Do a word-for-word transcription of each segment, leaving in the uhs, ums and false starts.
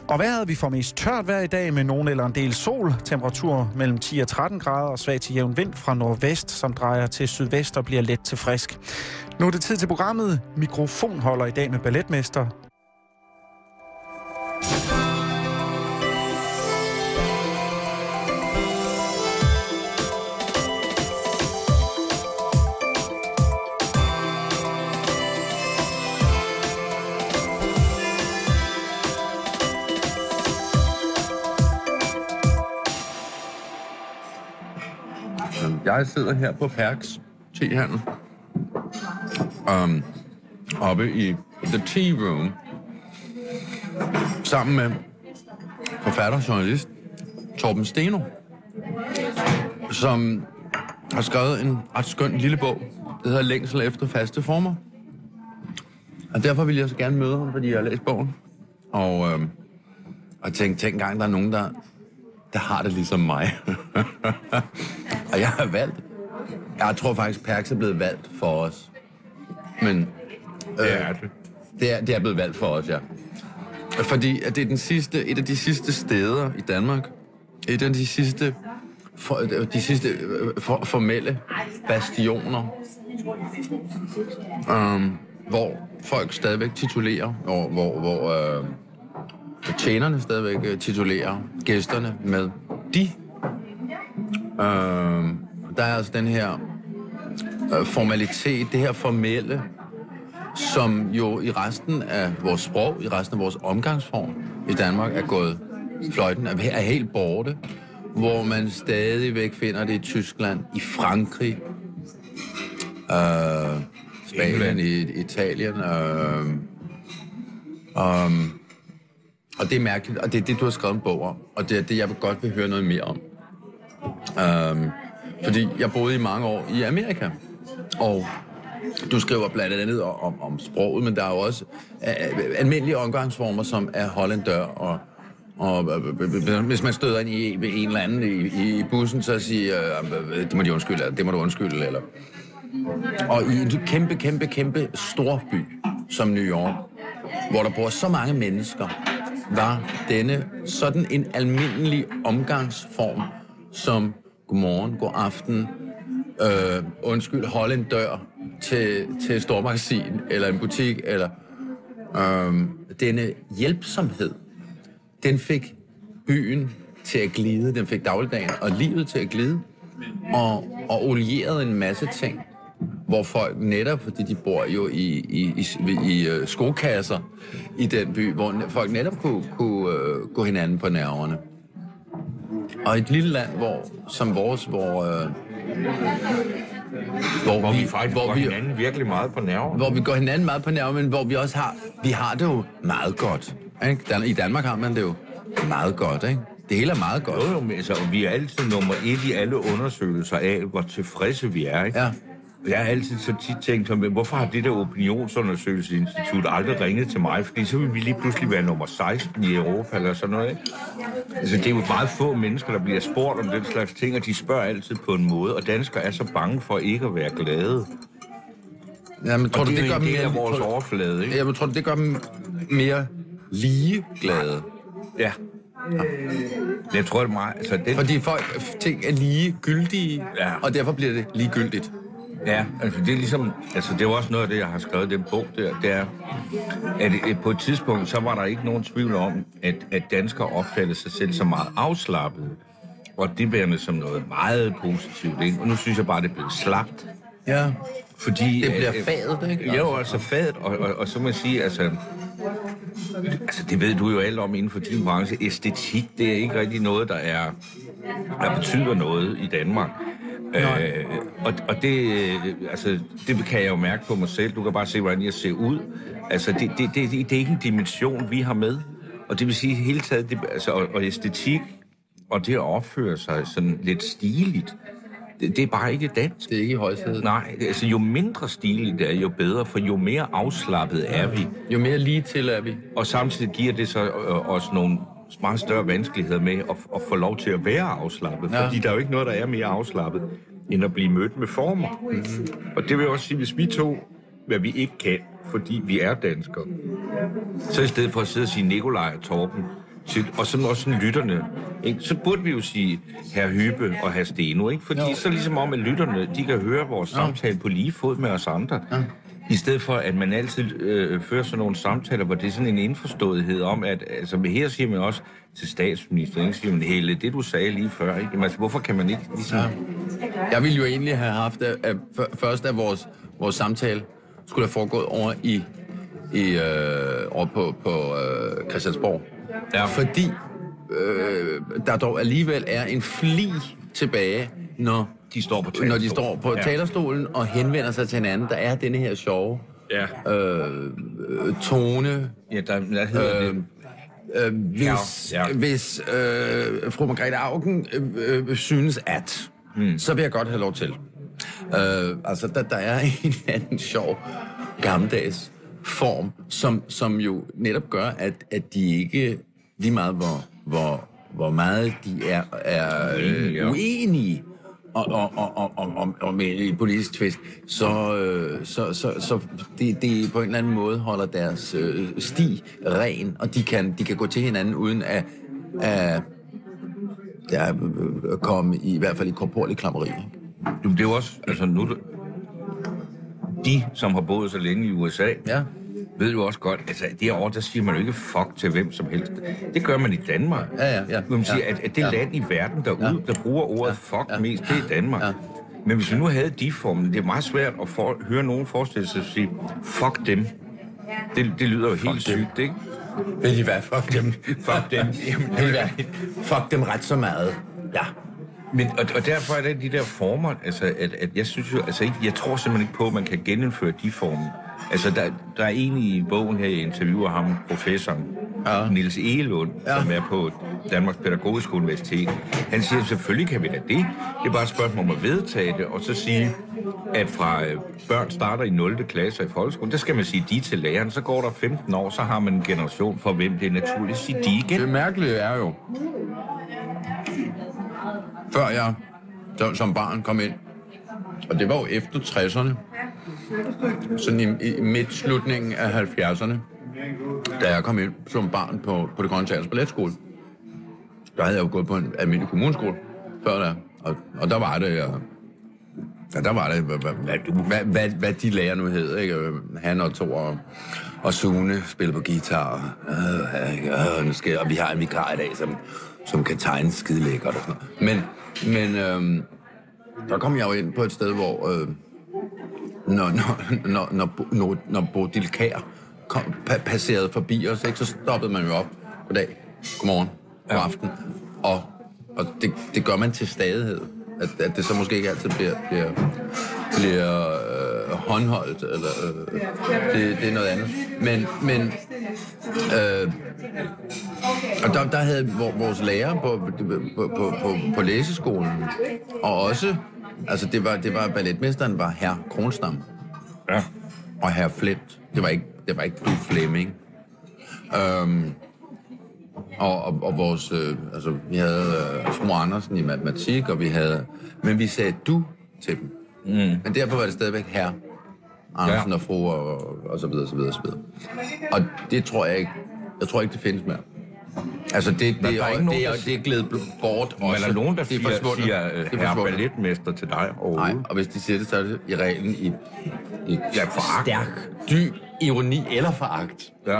Og vejret, vi får mest tørt vejr i dag med nogen eller en del sol. Temperatur mellem ti og tretten grader og svag til jævn vind fra nordvest, som drejer til sydvest og bliver let til frisk. Nu er det tid til programmet. Mikrofon holder i dag med balletmester. Jeg sidder her på Perks tehandel, um, oppe i The Tea Room, sammen med forfatter og journalist Torben Steno, som har skrevet en ret skøn lille bog, der hedder Længsel efter faste former. Og derfor vil jeg så gerne møde ham, fordi jeg har læst bogen. Og, øhm, og tænkte, tænk engang, der er nogen, der, der har det ligesom mig. Og jeg har valgt. Jeg tror faktisk, Perks er blevet valgt for os. Men øh, det, er det. Det, er, det er blevet valgt for os, ja. Fordi at det er den sidste, et af de sidste steder i Danmark, et af de sidste, for, de sidste for, formelle bastioner, um, hvor folk stadigvæk titulerer, hvor, hvor, hvor øh, tjenerne stadigvæk titulerer gæsterne med de. Øh, der er altså den her øh, formalitet, det her formelle, som jo i resten af vores sprog, i resten af vores omgangsform i Danmark er gået fløjten, er, er helt borte, hvor man stadigvæk finder det i Tyskland, i Frankrig, øh, Spanien, i Italien, øh, um, og det er mærkeligt, og det er det, du har skrevet en bog om, og det er det, jeg vil godt vil høre noget mere om. Um, fordi jeg boede i mange år i Amerika, og du skriver blandt andet om, om sproget, men der er jo også uh, almindelige omgangsformer, som er holdendør, og, og uh, hvis man støder ind i en eller anden i, i bussen, så siger uh, det må de undskylde, eller det må du undskylde, eller... Og i en kæmpe, kæmpe, kæmpe stor by som New York, hvor der bor så mange mennesker, var denne sådan en almindelig omgangsform, som godmorgen, god aften, øh, undskyld, hold en dør til, til et stormagasin, eller en butik, eller øh, denne hjælpsomhed, den fik byen til at glide, den fik dagligdagen og livet til at glide, og, og olierede en masse ting, hvor folk netop, fordi de bor jo i, i, i, i uh, skokasser i den by, hvor folk netop kunne, kunne uh, gå hinanden på nerverne. Og et lille land, hvor, som vores, hvor... Uh, hvor, hvor vi, vi faktisk hvor går vi, hinanden virkelig meget på nerverne. Hvor vi går hinanden meget på nerverne, men hvor vi også har... Vi har det jo meget godt. Ikke? I Danmark har man det jo meget godt, ikke? Det hele er meget godt. Jo, jo, altså, vi er altid nummer et i alle undersøgelser af, hvor tilfredse vi er, ikke? Ja. Jeg har altid så tit tænkt, hvorfor har det der opinionsundersøgelsesinstitut aldrig ringet til mig? Fordi så vil vi lige pludselig være nummer seksten i Europa eller sådan noget, ikke? Altså, det er jo meget få mennesker, der bliver spurgt om den slags ting, og de spørger altid på en måde, og danskere er så bange for ikke at være glade. Ja, men tror og du, det, det gør dem mere... af vores overflade, ikke? Ja, men tror du, det gør dem mere lige glade? Ja. Ja. Jeg tror, det er meget... Altså, det... Fordi folk ting er lige gyldige, ja. Og derfor bliver det ligegyldigt. Ja, altså det er ligesom, altså det er også noget af det, jeg har skrevet i den bog der, det er, at på et tidspunkt, så var der ikke nogen tvivl om, at, at danskere opfattede sig selv så meget afslappet, og det værende som noget meget positivt, ikke? Og nu synes jeg bare, det er blevet slapt. Ja, fordi... Det bliver fadet, ikke? Ja, jo, altså fadet, og, og, og så må jeg sige, altså... Altså, det ved du jo alt om inden for din branche. Æstetik, det er ikke rigtig noget, der er... der betyder noget i Danmark. Øh, og, og det, altså, det kan jeg jo mærke på mig selv. Du kan bare se, hvordan jeg ser ud. Altså, det, det, det, det er ikke en dimension, vi har med. Og det vil sige hele taget, det, altså, og, og æstetik, og det at opføre sig sådan lidt stiligt, det, det er bare ikke dansk. Det er ikke i højsædet. Nej, altså jo mindre stiligt det er, jo bedre, for jo mere afslappet er vi. Jo mere lige til er vi. Og samtidig giver det så øh, os nogle meget større vanskeligheder med at, at få lov til at være afslappet. Ja. Fordi der er jo ikke noget, der er mere afslappet, end at blive mødt med former. Mm-hmm. Og det vil også sige, hvis vi to, hvad vi ikke kan, fordi vi er danskere, så i stedet for at sidde og sige Nikolaj og Torben, til, og sådan også sådan lytterne, ikke? Så burde vi jo sige herr Hyppe og herr Steno, ikke? Fordi jo. Så ligesom om, at lytterne, de kan høre vores ja. samtale på lige fod med os andre. Ja. I stedet for, at man altid øh, fører sådan nogle samtaler, hvor det er sådan en indforståethed om, at altså, her siger man også til statsministeren, ikke? Siger man, Helle, det du sagde lige før, ikke? Altså, hvorfor kan man ikke ligesom... Ja. Jeg ville jo egentlig have haft, at, at først at vores, vores samtale skulle have foregået over i, i øh, over på, på øh, Christiansborg. Ja. Fordi øh, der dog alligevel er en fli tilbage, når de står på talerstolen, når de står på ja. talerstolen og henvender sig til hinanden. Der er denne her sjove ja. øh, tone. Ja, der, der hedder øh, det. Øh, hvis ja. Ja. hvis øh, fru Margrethe Auken øh, øh, synes, at, hmm. så vil jeg godt have lov til. Øh, altså, der, der er en anden sjov gammeldags form, som, som jo netop gør, at, at de ikke, lige meget hvor, hvor, hvor meget de er, er øh, uenige og, og, og, og, og, og med en politisk tvist, så, øh, så, så, så det, det på en eller anden måde holder deres øh, sti ren, og de kan, de kan gå til hinanden uden at, at, at komme i, i hvert fald i korporlig klammeri. Det er jo også, altså nu, de, som har boet så længe i U S A, ja. ved jo også godt, altså derovre, der siger man jo ikke fuck til hvem som helst. Det gør man i Danmark. Ja, ja, ja. Man siger, ja. at, at det ja. land i verden derude, ja. der bruger ordet ja. fuck ja. mest, det er Danmark. Ja. Men hvis vi nu havde de formen, det er meget svært at for, høre nogen forestille sig at sige, fuck dem. Det, det lyder jo fuck helt dem. sygt, ikke? Ved de hvad? Fuck dem. Fuck dem. Jamen, ved de hvad? Fuck dem ret så meget. Ja. Men, og, og derfor er det de der former, altså, at, at jeg synes jo, altså ikke, jeg tror simpelthen ikke på, at man kan genindføre de former. Altså, der, der er en i bogen her, jeg interviewer ham, professoren, ja. Niels Egelund, ja. som er på Danmarks Pædagogiske Universitet. Han siger, selvfølgelig kan vi da det. Det er bare et spørgsmål om at vedtage det, og så sige, at fra øh, børn starter i nul klasse i folkeskolen, der skal man sige de til læreren, så går der femten år, så har man en generation, for hvem det er naturligt at sige de igen. Det mærkelige er jo, før jeg som barn kom ind, og det var jo efter tresserne, sådan i, i midt-slutningen af halvfjerdserne, da jeg kom ind som barn på, på det Grønne Teaters Balletskole. Der havde jeg jo gået på en almindelig kommuneskole før der, og, og der var det, ja, der var det, hvad, hvad, hvad, hvad de lærer nu hed, ikke? Han og Thor og, og Sune spiller på guitar, øh, øh, nu skal, og vi har en vikar i dag, som, som kan tegne skide lækkert og sådan noget. Men, men øh, der kom jeg jo ind på et sted, hvor øh, når, når, når, når, når, når Bodil Kjær kom, pa, passerede forbi os, ikke, så stoppede man jo op. Goddag, godmorgen, god aften. Og, og det, det gør man til stadighed. At, at det så måske ikke altid bliver, bliver, bliver øh, håndholdt, eller øh, det, det er noget andet. Men, men øh, og der, der havde vores lærer på, på, på, på, på læseskolen, og også, altså det var, det var balletmesteren var herr Kronstam, ja. Og herr Flint. Det var ikke, det var ikke du Flemming. Øhm, Og, og, og vores, øh, altså, vi havde øh, fru Andersen i matematik, og vi havde, men vi sagde du til dem. Mm. Men derfor var det stadigvæk herr Andersen ja. og fru, og, og så videre, så videre, så videre. Og det tror jeg ikke, jeg tror ikke, det findes mere. Altså, det, det, det, er, er, det, er, det er glædet bort også. Men er der nogen, der det siger, siger uh, herr balletmester til dig overhovedet? Nej, og hvis de siger det, så er det i reglen i, i ja, foragt. Stærk, dyb ironi eller foragt. Ja.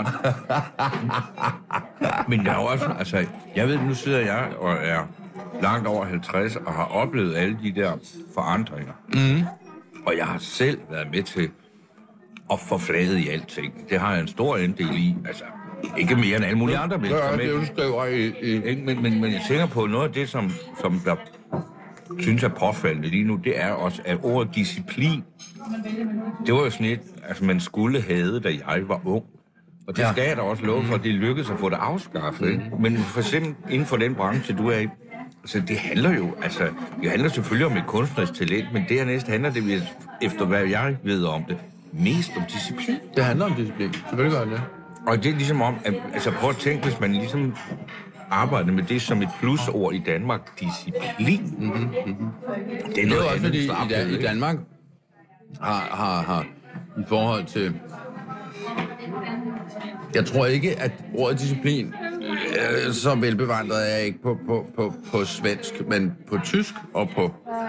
Men jeg er også, altså, jeg ved, nu sidder jeg og er langt over halvtreds og har oplevet alle de der forandringer. Mm. Og jeg har selv været med til at få flaget i alting. Det har jeg en stor andel i, altså. Ikke mere end alle mulige andre mennesker. Ja, det er det, du skriver i... i... Men, men, men jeg tænker på noget af det, som, som der synes er påfaldende lige nu, det er også, at ordet disciplin, det var jo sådan et, altså man skulle have, da jeg var ung. Og det ja. skal jeg da også love for, at det lykkedes at få det afskaffet. Ikke? Men for eksempel inden for den branche, du er i, altså det handler jo, altså det handler selvfølgelig om et kunstnerisk talent, men dernæst handler det, efter hvad jeg ved om det, mest om disciplin. Det handler om disciplin, selvfølgelig gør det. Og det er ligesom om, at, altså prøv at tænke, hvis man ligesom arbejder med det som et plusord i Danmark, disciplin. Mm-hmm. Mm-hmm. Det er noget også, fordi i, Dan- i Danmark har, har, har i forhold til... Jeg tror ikke, at ordet disciplin øh, så velbevandret er jeg ikke på, på, på, på svensk, men på tysk og på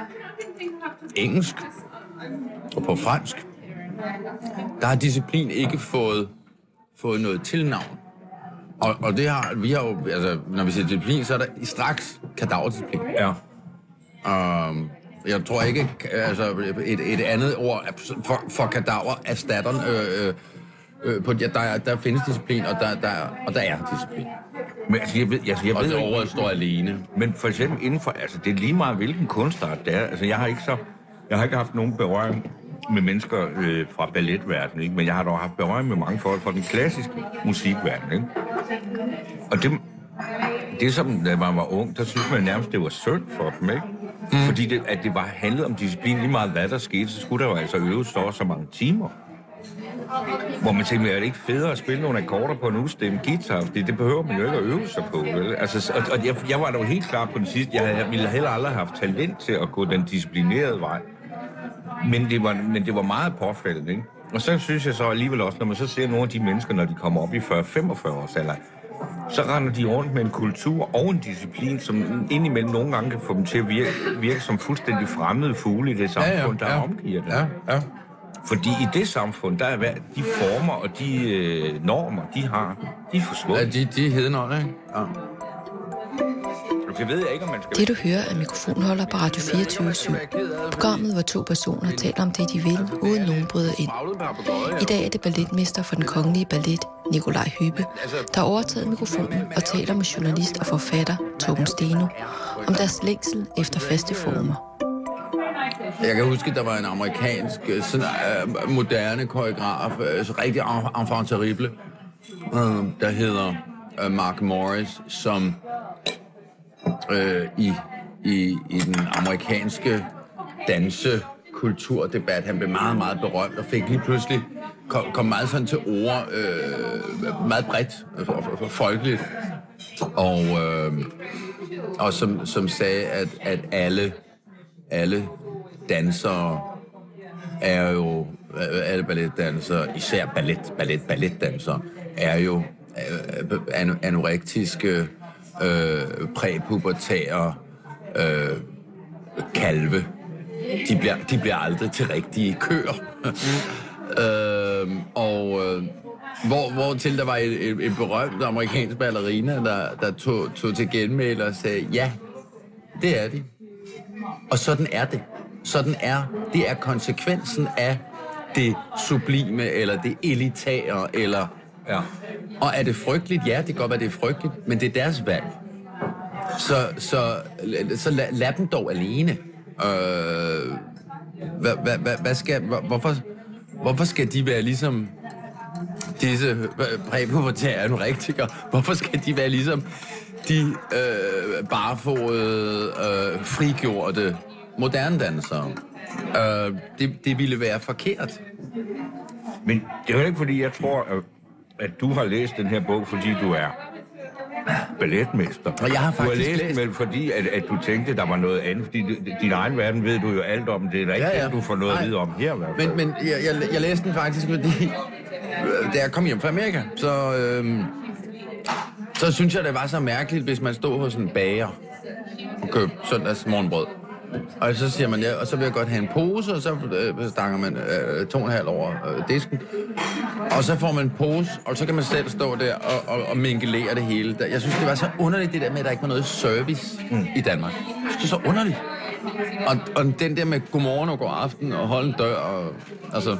engelsk og på fransk. Der har disciplin ikke fået, fået noget tilnavn. Og, og det har, vi har jo, altså, når vi siger disciplin, så er der straks kadaverdisciplin. Ja. Um, jeg tror ikke, altså et, et andet ord for, for kadaver erstatter, øh, øh, på, ja, der, der findes disciplin, og der, der, og der er disciplin. Men altså, jeg ved, altså, jeg og ved det ikke, ordet står alene. Men for eksempel inden for, altså det er lige meget, hvilken kunstart det er. Altså jeg har ikke så, jeg har ikke haft nogen berøring med mennesker øh, fra balletverdenen, ikke? Men jeg har dog haft berøring med mange folk fra den klassiske musikverden, ikke? Og det, det som, da man var ung, der synes man nærmest, det var synd for dem, ikke? Mm. Fordi det, at det var handlet om disciplin, lige meget hvad der skete, så skulle der jo altså øves så så mange timer. Hvor man tænker, er det ikke federe at spille nogle akkorder på en udstemme guitar? Fordi det behøver man jo ikke at øve sig på, vel? Altså, og, og jeg, jeg var da jo helt klar på den sidste. Jeg, jeg ville heller aldrig have haft talent til at gå den disciplinerede vej. Men det var, men det var meget påfældende, ikke? Og så synes jeg så alligevel også, når man så ser nogle af de mennesker, når de kommer op i fyrre til femogfyrre års alder, så render de rundt med en kultur og en disciplin, som indimellem nogle gange kan få dem til at virke, virke som fuldstændig fremmede fugle i det samfund, ja, ja, ja. der omgiver det. Ja, ja. Fordi i det samfund, der er de former og de øh, normer, de har, de er forsvundet. Ja, de, de er hedenånd, ikke? Ja. Det ved jeg ikke, om man skal... Det, du hører, er mikrofonholder på Radio fireogtyve syv. Programmet, hvor to personer taler om det, de vil, uden nogen bryder ind. I dag er det balletmester for den kongelige ballet, Nikolaj Hübbe, der har overtaget mikrofonen og taler med journalist og forfatter Torben Steno om deres længsel efter faste former. Jeg kan huske, at der var en amerikansk, sådan, uh, moderne koreograf, uh, så rigtig enfant terrible, uh, der hedder uh, Mark Morris, som uh, i, i, i den amerikanske dansekulturdebat, han blev meget, meget berømt og fik lige pludselig, kom, kom meget sådan til ord, uh, meget bredt, uh, folkeligt, og, uh, og som, som sagde, at, at alle, alle dansere er jo, alle balletdansere, især ballet, ballet, balletdansere, er jo øh, anorektiske, øh, præpubertære øh, kalve. De bliver, de bliver aldrig til rigtige køer. Mm. øh, og øh, hvor, hvor til der var en, en, en berømt amerikansk ballerina, der, der tog, tog til genmæle og sagde, ja, det er de. Og sådan er det. Sådan er, det er konsekvensen af det sublime, eller det elitære, eller... Ja. Og er det frygteligt? Ja, det kan godt være, det er frygteligt, men det er deres valg. Så, så, så lad, lad dem dog alene. Øh, hvad, hvad, hvad, hvad skal, hvorfor, hvorfor skal de være ligesom disse præpubertære anorektikere? Hvorfor skal de være ligesom de øh, barefodede, øh, frigjorte moderne dansere? Øh, det, det ville være forkert. Men det er jo ikke, fordi jeg tror, at du har læst den her bog, fordi du er balletmester. Og jeg har faktisk du har læst, læst den, fordi at, at du tænkte, der var noget andet. Fordi din egen verden ved du jo alt om. Det er da ikke ja, ja. Det, du får noget Nej. At vide om her. I hvert fald. Men, men jeg, jeg, jeg læste den faktisk, fordi da jeg kom hjem fra Amerika, så, øhm, så synes jeg, det var så mærkeligt, hvis man stod hos en bager og købte søndags morgenbrød. Og så siger man, ja, og så vil jeg godt have en pose, og så øh, stanger man øh, to og en halv over øh, disken. Og så får man en pose, og så kan man selv stå der og, og, og mingelere det hele. Jeg synes, det var så underligt, det der med, at der ikke var noget service mm. i Danmark. Jeg synes, det er så underligt. Og, og den der med godmorgen og god aften og holde en dør, og altså...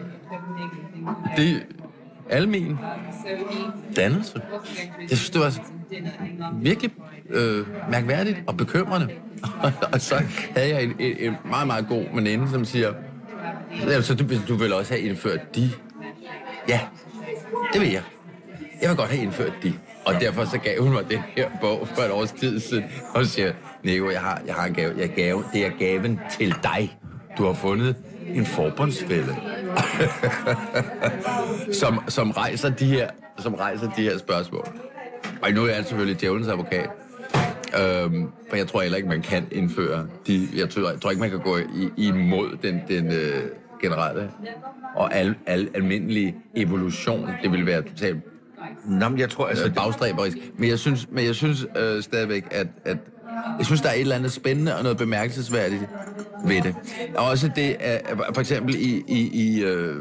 Det almen dannelse. Jeg synes, det var virkelig øh, mærkværdigt og bekymrende. Og så havde jeg en, en, en meget, meget god veninde, som siger, så du, du vil også have indført de. Ja, det vil jeg. Jeg vil godt have indført de. Og derfor så gav hun mig den her bog for et års tid siden, og siger, Nico, jeg har, jeg har en gave. Jeg gave. Det er gaven til dig. Du har fundet en forbundsfælde, som, som, rejser de her, som rejser de her spørgsmål. Og nu er jeg selvfølgelig djævelens advokat. Øhm, for jeg tror heller ikke, man kan indføre de... Jeg tror, jeg tror ikke, man kan gå i, imod den, den øh, generelle og al, al, almindelige evolution. Det vil være totalt Nå, men jeg tror, altså... Øh, bagstræberisk. Men jeg synes, men jeg synes øh, stadigvæk, at, at... Jeg synes, der er et eller andet spændende og noget bemærkelsesværdigt ved det. Og også det, at for eksempel i, i, i, øh,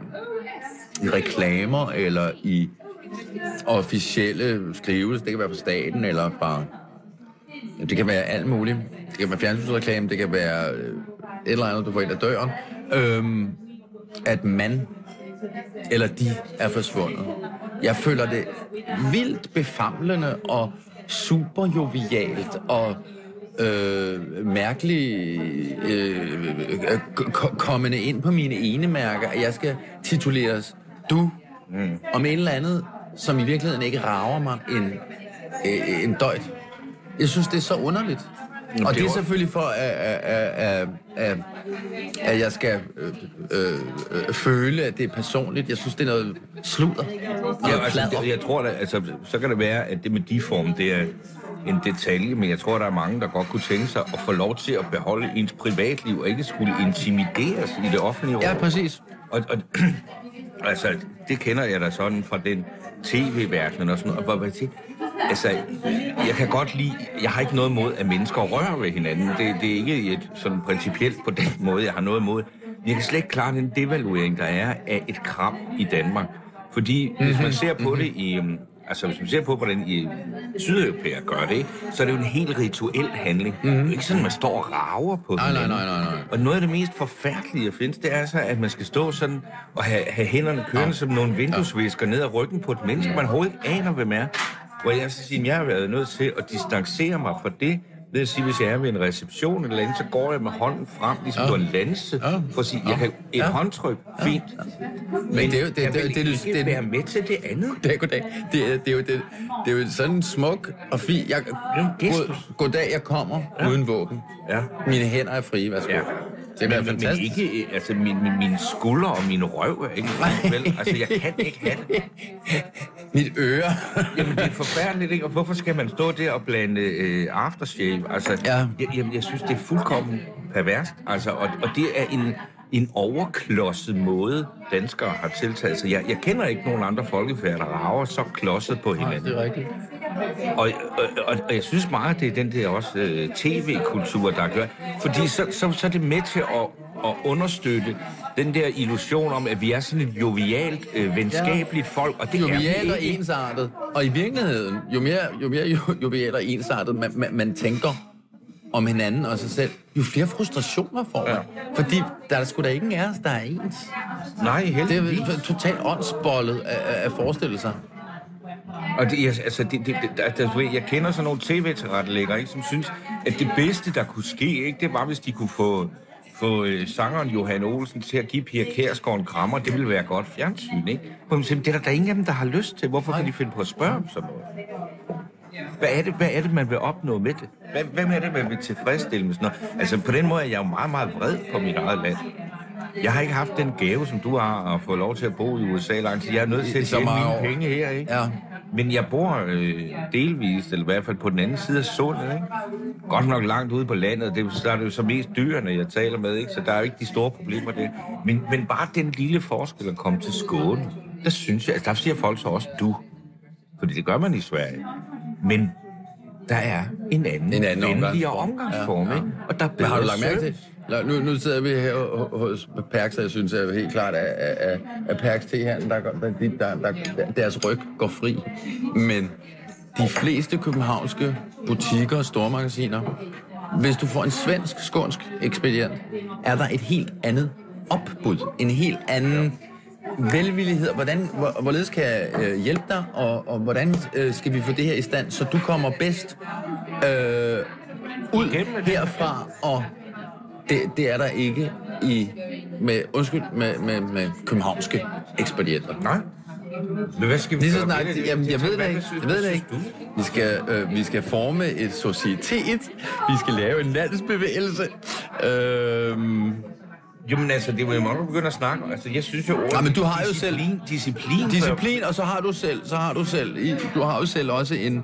i reklamer, eller i officielle skrivelser, det kan være fra staten, eller fra... Det kan være alt muligt. Det kan være fjernsynsreklame, det kan være øh, et eller andet, du får ind ad døren. Øh, at man eller de er forsvundet. Jeg føler det vildt befamlende og super jovialt og øh, mærkeligt øh, k- kommende ind på mine enemærker, at jeg skal tituleres du mm. om et eller andet, som i virkeligheden ikke rager mig en, øh, en døjt. Jeg synes, det er så underligt. Og det, det er selvfølgelig for, at, at, at, at, at jeg skal øh, øh, øh, føle, at det er personligt. Jeg synes, det er noget sludder. Ja, altså, det, jeg tror, at, altså, så kan det være, at det med de form, det er en detalje, men jeg tror, der er mange, der godt kunne tænke sig at få lov til at beholde ens privatliv, og ikke skulle intimideres i det offentlige rum. Ja, præcis. Og, og altså, det kender jeg da sådan fra den tv-verden og sådan noget. Og, hvad altså, jeg kan godt lide, jeg har ikke noget imod, at mennesker rører ved hinanden. Det, det er ikke et, sådan principielt på den måde, jeg har noget imod. Men jeg kan slet ikke klare den devaluering, der er af et kram i Danmark. Fordi mm-hmm. hvis man ser på det i... Altså, hvis man ser på, hvordan I sydeuropæere gør det, så er det jo en helt rituel handling. Mm-hmm. Det er ikke sådan, man står og rager på nej, hinanden. Nej, nej, nej, nej. Og noget af det mest forfærdelige, der findes, det er så, at man skal stå sådan og have, have hænderne kørende ja. som nogle vinduesvisker ned ad ryggen på et menneske, man overhovedet ikke aner, hvem er. Hvor jeg så siger, at jeg har været nødt til at distancere mig fra det. Det vil sige, hvis jeg er ved en reception eller andet, så går jeg med hånden frem, ligesom ja. på en lanse, ja. for at sige, jeg kan et ja. håndtryk, fint. Ja. Men, Men det er jo, det, jeg vil det, det, ikke det, være med til det andet. Det er, goddag. Det er, det er, jo, det, det er jo sådan smuk og fint. Jeg, god, goddag, jeg kommer ja. uden våben. Ja. Mine hænder er frie, værsgo. Ja. Det er men, men ikke, altså min, min, mine skuldre og mine røv er ikke vel. Altså, jeg kan ikke have det. Mit øre. Jamen, det er forfærdeligt, ikke? Og hvorfor skal man stå der og blande øh, aftershave? Altså, ja. jeg, jamen, jeg synes, det er fuldkommen perverst. Altså, og, og det er en, en overklodset måde, danskere har tiltaget sig. Jeg, jeg kender ikke nogen andre folkefærd, der rager så klodset på hinanden. Nej, det er rigtigt. Og, og, og, og jeg synes meget, det er den der også øh, tv-kultur, der gør. Fordi så, så, så er det med til at, at understøtte den der illusion om, at vi er sådan et jovialt, øh, venskabeligt ja. folk. Og det jovialt og ensartet. Og i virkeligheden, jo mere, jo mere jo, jovialt og ensartet man, man, man tænker om hinanden og sig selv, jo flere frustrationer får man. Ja. Fordi der er sgu da ikke en af os, der er ens. Nej, heldigvis. Det er totalt åndsbollet at, at forestille sig. Og det, altså, det, det, det, der, jeg kender sådan nogle tv-tilrettelæggere, ikke, som synes, at det bedste, der kunne ske, ikke, det var, hvis de kunne få, få øh, sangeren Johan Olsen til at give Pia Kjærsgaard en krammer. Det ville være godt fjernsyn, ikke? Det er der, der er ingen af dem, der har lyst til. Hvorfor kan de finde på at spørge om sådan noget? Hvad er det, hvad er det man vil opnå med det? Hvem er det, man vil tilfredsstille med sådan noget? Altså, på den måde er jeg jo meget, meget vred på mit eget land. Jeg har ikke haft den gave, som du har, at få lov til at bo i U S A langt. Jeg er nødt til at tjene mine år. penge her, ikke? Ja. Men jeg bor øh, delvist, eller i hvert fald på den anden side af sundet, ikke? Godt nok langt ude på landet. Det, der er det jo så mest dyrene, jeg taler med, ikke? Så der er jo ikke de store problemer der. Men, men bare den lille forskel at komme til Skåne, der synes jeg, altså der siger folk så også du. Fordi det gør man i Sverige. Men der er en anden, en anden venligere omgangsform, ja, ja. ikke? Og der er har du lagt mærke til? Nu, nu sidder vi her hos Perks, og jeg synes at helt klart, at, at, at Perks tehandel, der, der, der, der, deres ryg går fri. Men de fleste københavnske butikker og stormagasiner, hvis du får en svensk-skånsk ekspedient, er der et helt andet opbud. En helt anden velvillighed. Hvordan, hvor, hvorledes kan jeg øh, hjælpe dig, og, og hvordan øh, skal vi få det her i stand, så du kommer bedst øh, ud herfra, og det, det er der ikke i med undskyld med med med københavnske ekspedienter. Nej. Men hvad skal vi lige så snart, jamen, jeg ved det ikke. Jeg ved det ikke. Vi skal øh, vi skal forme et societet. Vi skal lave en landsbevægelse. Øh, Jamen altså, det var jo mange, begynde at snakke. Altså, jeg synes jo... Ja, men du har jo selv... Disciplin. Disciplin, og så har du selv... Så har du selv... Du har jo selv også en...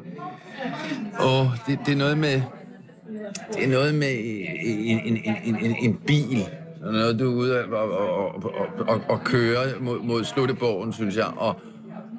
Åh, det, det er noget med... Det er noget med en, en, en, en, en bil. Noget, du er ude og, og, og, og, og køre mod, mod Slutteborgen, synes jeg. Og,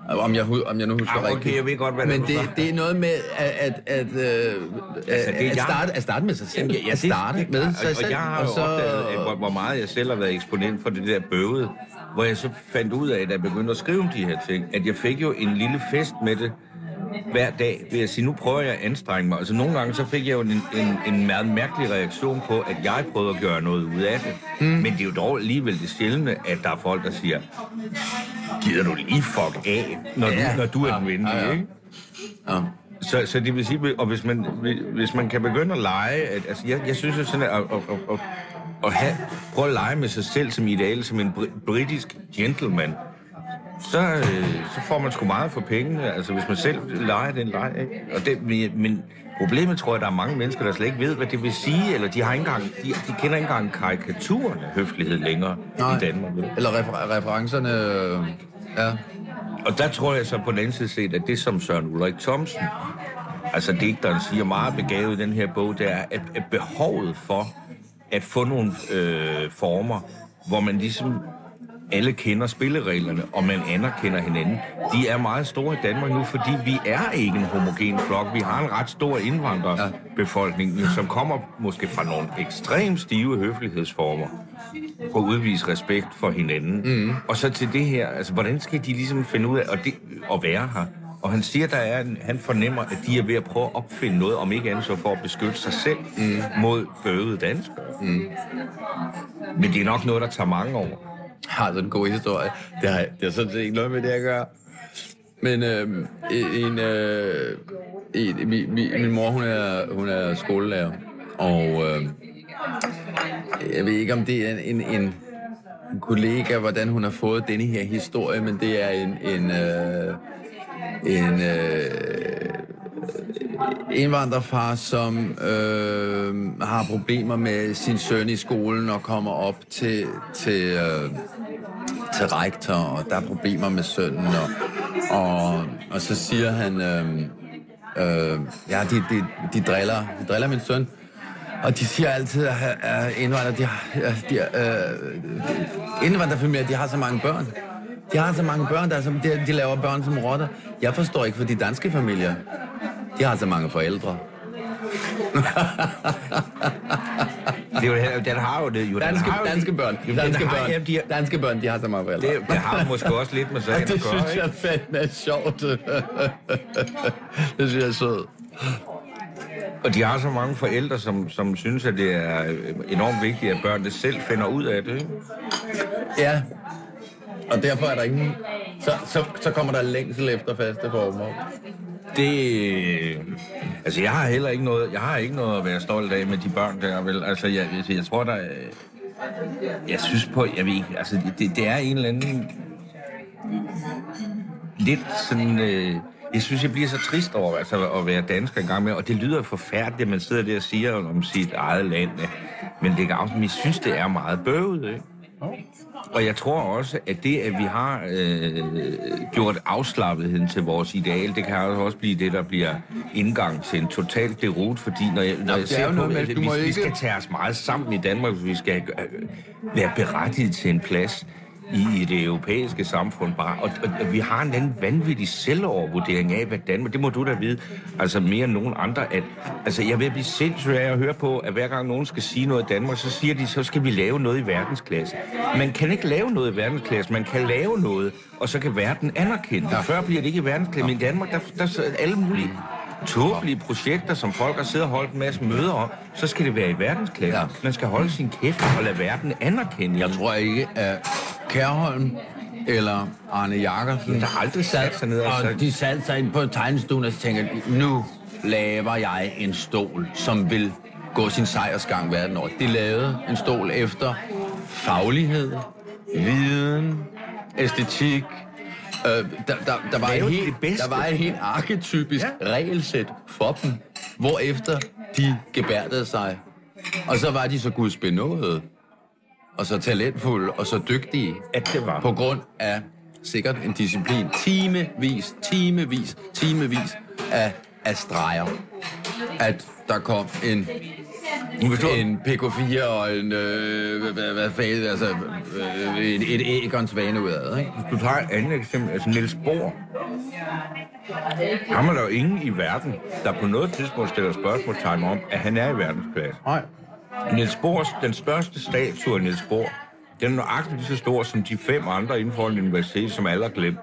Om jeg, om jeg nu husker ah, okay, rigtigt. Jeg ved godt, hvad Men det, det, det er noget med at, at, at, øh, altså, det, at, starte, at starte med sig selv. Ja, at starte det, det, med og, sig selv. Og jeg har jo og så... opdaget, hvor, hvor meget jeg selv har været eksponent for det der bøvede, hvor jeg så fandt ud af, da jeg begyndte at skrive om de her ting, at jeg fik jo en lille fest med det hver dag, vil jeg sige, nu prøver jeg at anstrenge mig. Altså nogle gange så fik jeg jo en, en, en meget mærkelig reaktion på, at jeg prøvede at gøre noget ud af det. Mm. Men det er jo dog alligevel det sjældne, at der er folk, der siger, gider du lige fuck af, når, ja. du, når du er ja. den venlige, ja, ja. ikke? Ja. Så, så det vil sige, og hvis man, hvis man kan begynde at lege, at, altså jeg, jeg synes jo sådan, at, at, at, at, at have, prøve at lege med sig selv som ideal, som en br- britisk gentleman, så, øh, så får man sgu meget for pengene, altså hvis man selv leger den leg, ikke? Og det, men problemet tror jeg, der er mange mennesker, der slet ikke ved, hvad det vil sige, eller de har ikke engang, de, de kender ikke engang karikaturen af høflighed længere. Nej. I Danmark. Eller refer- referencerne, øh, ja. Og der tror jeg så på den anden side set, at det som Søren Ulrik Thomsen, altså digteren siger meget begavet i den her bog, det er, at, at behovet for at få nogle øh, former, hvor man ligesom alle kender spillereglerne, og man anerkender hinanden. De er meget store i Danmark nu, fordi vi er ikke en homogen flok. Vi har en ret stor indvandrerbefolkning, som kommer måske fra nogle ekstremt stive høflighedsformer og udvise respekt for hinanden. Mm. Og så til det her, altså hvordan skal de ligesom finde ud af at, det, at være her? Og han siger, der er en, han fornemmer, at de er ved at prøve at opfinde noget, om ikke andet så for at beskytte sig selv mm. mod bøvede danskere. Mm. Men det er nok noget, der tager mange år. Har sådan en god historie. Det har, det har sådan set ikke noget med det at gøre. Men øh, en, øh, en, min, min mor, hun er, hun er skolelærer. Og øh, jeg ved ikke, om det er en, en, en kollega, hvordan hun har fået denne her historie, men det er en, en, øh, en øh, indvandrerfar, som øh, har problemer med sin søn i skolen og kommer op til, til, øh, til rektor, og der er problemer med sønnen, og, og, og så siger han, øh, øh, ja, de, de, de, driller, de driller min søn, og de siger altid, at indvandrere, de har, de, øh, indvandrerfamilier, de har så mange børn. De har så mange børn, der, som, de, de laver børn som rotter. Jeg forstår ikke, for de danske familier, de har så mange forældre. Det er jo, den har jo det. Jo, danske, den har jo danske børn. Jo, danske, har, børn. Ja, de har, danske børn, de har så mange forældre. Det, det har måske også lidt med sagen at gøre. Det synes jeg fandme er sjovt. Det synes jeg er sødt. Og de har så mange forældre, som, som synes, at det er enormt vigtigt, at børnene selv finder ud af det, ikke? Ja. Og derfor er der ingen... Så, så, så kommer der længsel efter faste former. Det... Altså, jeg har heller ikke noget... Jeg har ikke noget at være stolt af med de børn der, vel? Altså, jeg, jeg, jeg tror, der... Jeg synes på... Jeg ved ikke... Altså, det, det er en eller anden... Lidt sådan... Øh, jeg synes, jeg bliver så trist over altså, at være dansker en gang med, og det lyder forfærdeligt, at man sidder der og siger om sit eget land. Men det er jeg synes, det er meget bøvet, ikke? Og jeg tror også, at det, at vi har øh, gjort afslappetheden til vores ideal, det kan også blive det, der bliver indgang til en total derut, fordi når jeg, når jeg ser på, noget, at vi, vi ikke... skal tage os meget sammen i Danmark, hvis vi skal øh, være berettiget til en plads i, i det europæiske samfund bare. Og, og, og vi har en anden vanvittig selvovervurdering af, hvad Danmark... Det må du da vide, altså mere end nogen andre, at... Altså, jeg vil blive sindssyg af at høre på, at hver gang nogen skal sige noget i Danmark, så siger de, så skal vi lave noget i verdensklasse. Man kan ikke lave noget i verdensklasse, man kan lave noget, og så kan verden anerkende. Ja. Før bliver det ikke i verdensklasse, men i Danmark, der, der, der er alle mulige tåbelige projekter, som folk har siddet og holdt en masse møder om, så skal det være i verdensklasse. Ja. Man skal holde sin kæft og lade verden anerkende. Jeg tror ikke, at Kærholm eller Arne Jacobsen, der har aldrig sat sig ned og, og sagt... de satte sig ind på tegnestuen og tænkte, nu laver jeg en stol, som vil gå sin sejrsgang verden over. De lavede en stol efter faglighed, viden, æstetik. Øh, der, der, der, var et helt, der var et helt arketypisk ja. regelsæt for dem, hvorefter de gebærdede sig. Og så var de så gudsbenåede, og så talentfulde, og så dygtige, at det var. På grund af sikkert en disciplin. Timevis, timevis, timevis af, af streger. At der kom en en P K fire og en, øh, hvad, hvad fanden, altså, øh, et, et æg og en svane udad, ikke? Hvis du tager et andet eksempel, altså Niels Bohr, ham er der jo ingen i verden, der på noget tidspunkt stiller spørgsmålstegn om, at han er i verdensklasse. Nej. Niels Bohrs, den største statue af Niels Bohr, den er nøjagtigt lige så stor som de fem andre inden for en universitet, som alle har glemt.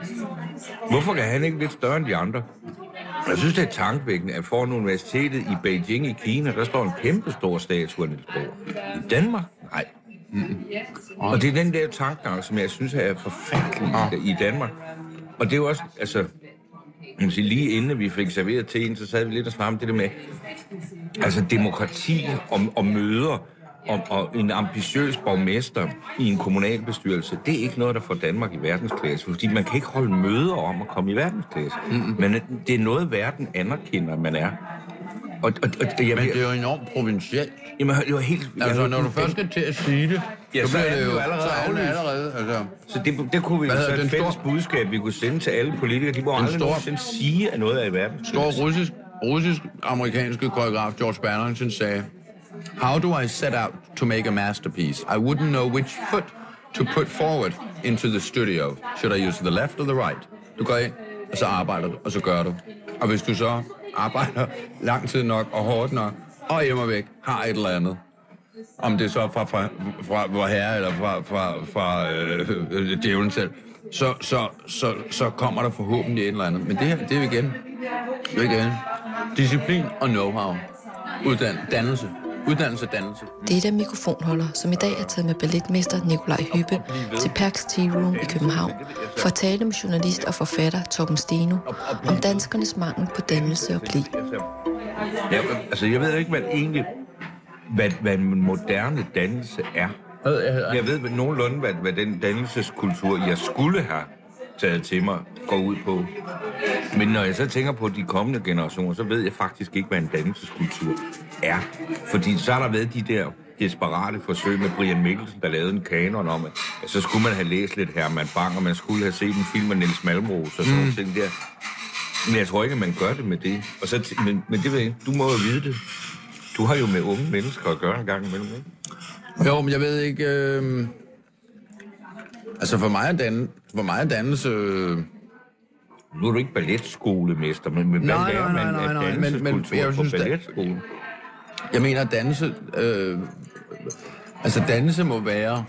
Hvorfor kan han ikke lidt større end de andre? Jeg synes, det er tankevækkende, at foran universitetet i Beijing i Kina, der står en kæmpe stor statue af Niels Bohr. I Danmark? Nej. Mm-hmm. Og det er den der tankegang, som jeg synes er forfærdelig i Danmark. Og det er jo også, altså, man siger, lige inden vi fik serveret teen, så sad vi lidt og snakkede om det der med, altså demokrati og, og møder, og, og en ambitiøs borgmester i en kommunalbestyrelse, det er ikke noget, der får Danmark i verdensklasse, fordi man kan ikke holde møder om at komme i verdensklasse. Mm-hmm. Men det er noget, verden anerkender, man er. Og, og, og, jeg, Men det er jo enormt provincielt. Jamen, det var helt... Altså, når du først skal til at sige det, ja, så, så bliver er det jo allerede så er det aflyst. allerede, altså... Så det, det kunne vi jo så et fælles stor... budskab, vi kunne sende til alle politikere. De må aldrig stor... nogensinde sige, at noget er i verden. Stor russisk, russisk-amerikanske koreograf George Berlington sagde, "How do I set out to make a masterpiece? I wouldn't know which foot to put forward into the studio. Should I use the left or the right?" Du går ind, og så arbejder du, og så gør du. Og hvis du så arbejder lang tid nok og hårdt nok, og hjemme væk har et eller andet, om det er så fra, fra, fra vor herre eller fra, fra, fra øh, djævlen selv, så, så, så, så kommer der forhåbentlig et eller andet. Men det her, det er jo igen, det er igen disciplin og know-how. Uddan, dannelse. Uddannelse og dannelse. Det er der mikrofonholder, som i dag er taget med balletmester Nikolaj Hübbe til Perks Tea Room i København for at tale med journalist og forfatter Torben Steno om danskernes mangel på dannelse og pli. Ja, altså, jeg ved ikke, hvad egentlig, hvad, hvad en moderne dannelse er. Jeg ved hvad, nogenlunde, hvad, hvad den dannelseskultur, jeg skulle have taget til mig, går ud på. Men når jeg så tænker på de kommende generationer, så ved jeg faktisk ikke, hvad en dannelseskultur er. Fordi så har der været de der desperate forsøg med Brian Mikkelsen, der lavede en kanon om, at så skulle man have læst lidt Herman Bang, og man skulle have set en film af Niels Malmros og sådan mm. ting der. Men jeg tror ikke, at man gør det med det. Og så t- men, men det ved jeg, du må jo vide det. Du har jo med unge mennesker at gøre en gang imellem, ikke? Jo, men jeg ved ikke... Øh... Altså for mig er, dan... for mig er dannelse... Øh... Nu er du ikke balletskolemester, men, men nej, hvad nej, er nej, man nej, af nej, men, men jeg på synes, balletskolen? Da... Jeg mener, at dannelse... Øh... Altså dannelse må være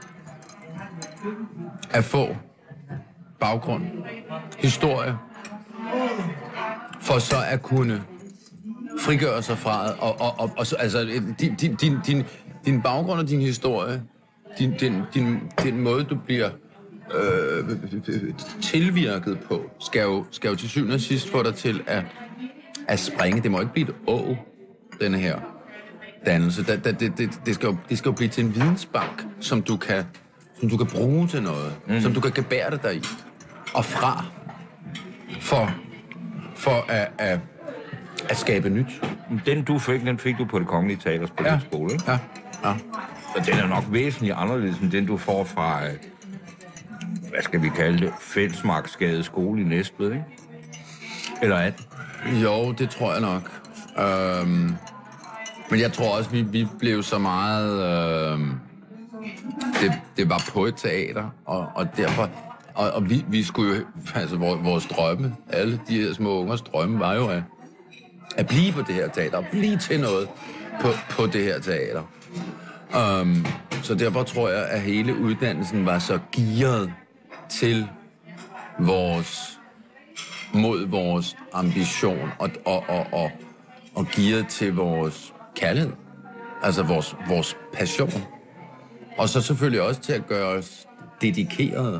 at få baggrund, historie, for så at kunne frigøre sig fra det. Og, og, og, og så, altså, din, din, din, din, din baggrund og din historie, din, din, din, din måde, du bliver øh, tilvirket på, skal jo, skal jo til syvende og sidst få dig til at, at springe. Det må ikke blive et å, denne her dannelse. Det, det, det, det, skal jo, det skal jo blive til en vidensbank, som du kan, som du kan bruge til noget, mm. som du kan gebære dig deri og fra, for, for at, at, at skabe nyt. Den du fik, den fik du på Det Kongelige Teaters på ja. din skole, ikke? Ja. Ja. Og den er nok væsentligt anderledes end den, du får fra, hvad skal vi kalde det, Fællesmarksgade skole i Næstved, ikke? Eller at? Jo, det tror jeg nok. Øhm, men jeg tror også, vi, vi blev så meget... Øhm, det, det var på et teater, og, og derfor... Og, og vi, vi skulle jo... Altså, vores drømme, alle de her små ungers drømme, var jo at, at blive på det her teater, at blive til noget på, på det her teater. Um, så derfor tror jeg, at hele uddannelsen var så gearet til vores... mod vores ambition og, og, og, og, og gearet til vores kærlighed. Altså vores, vores passion. Og så selvfølgelig også til at gøre os dedikerede.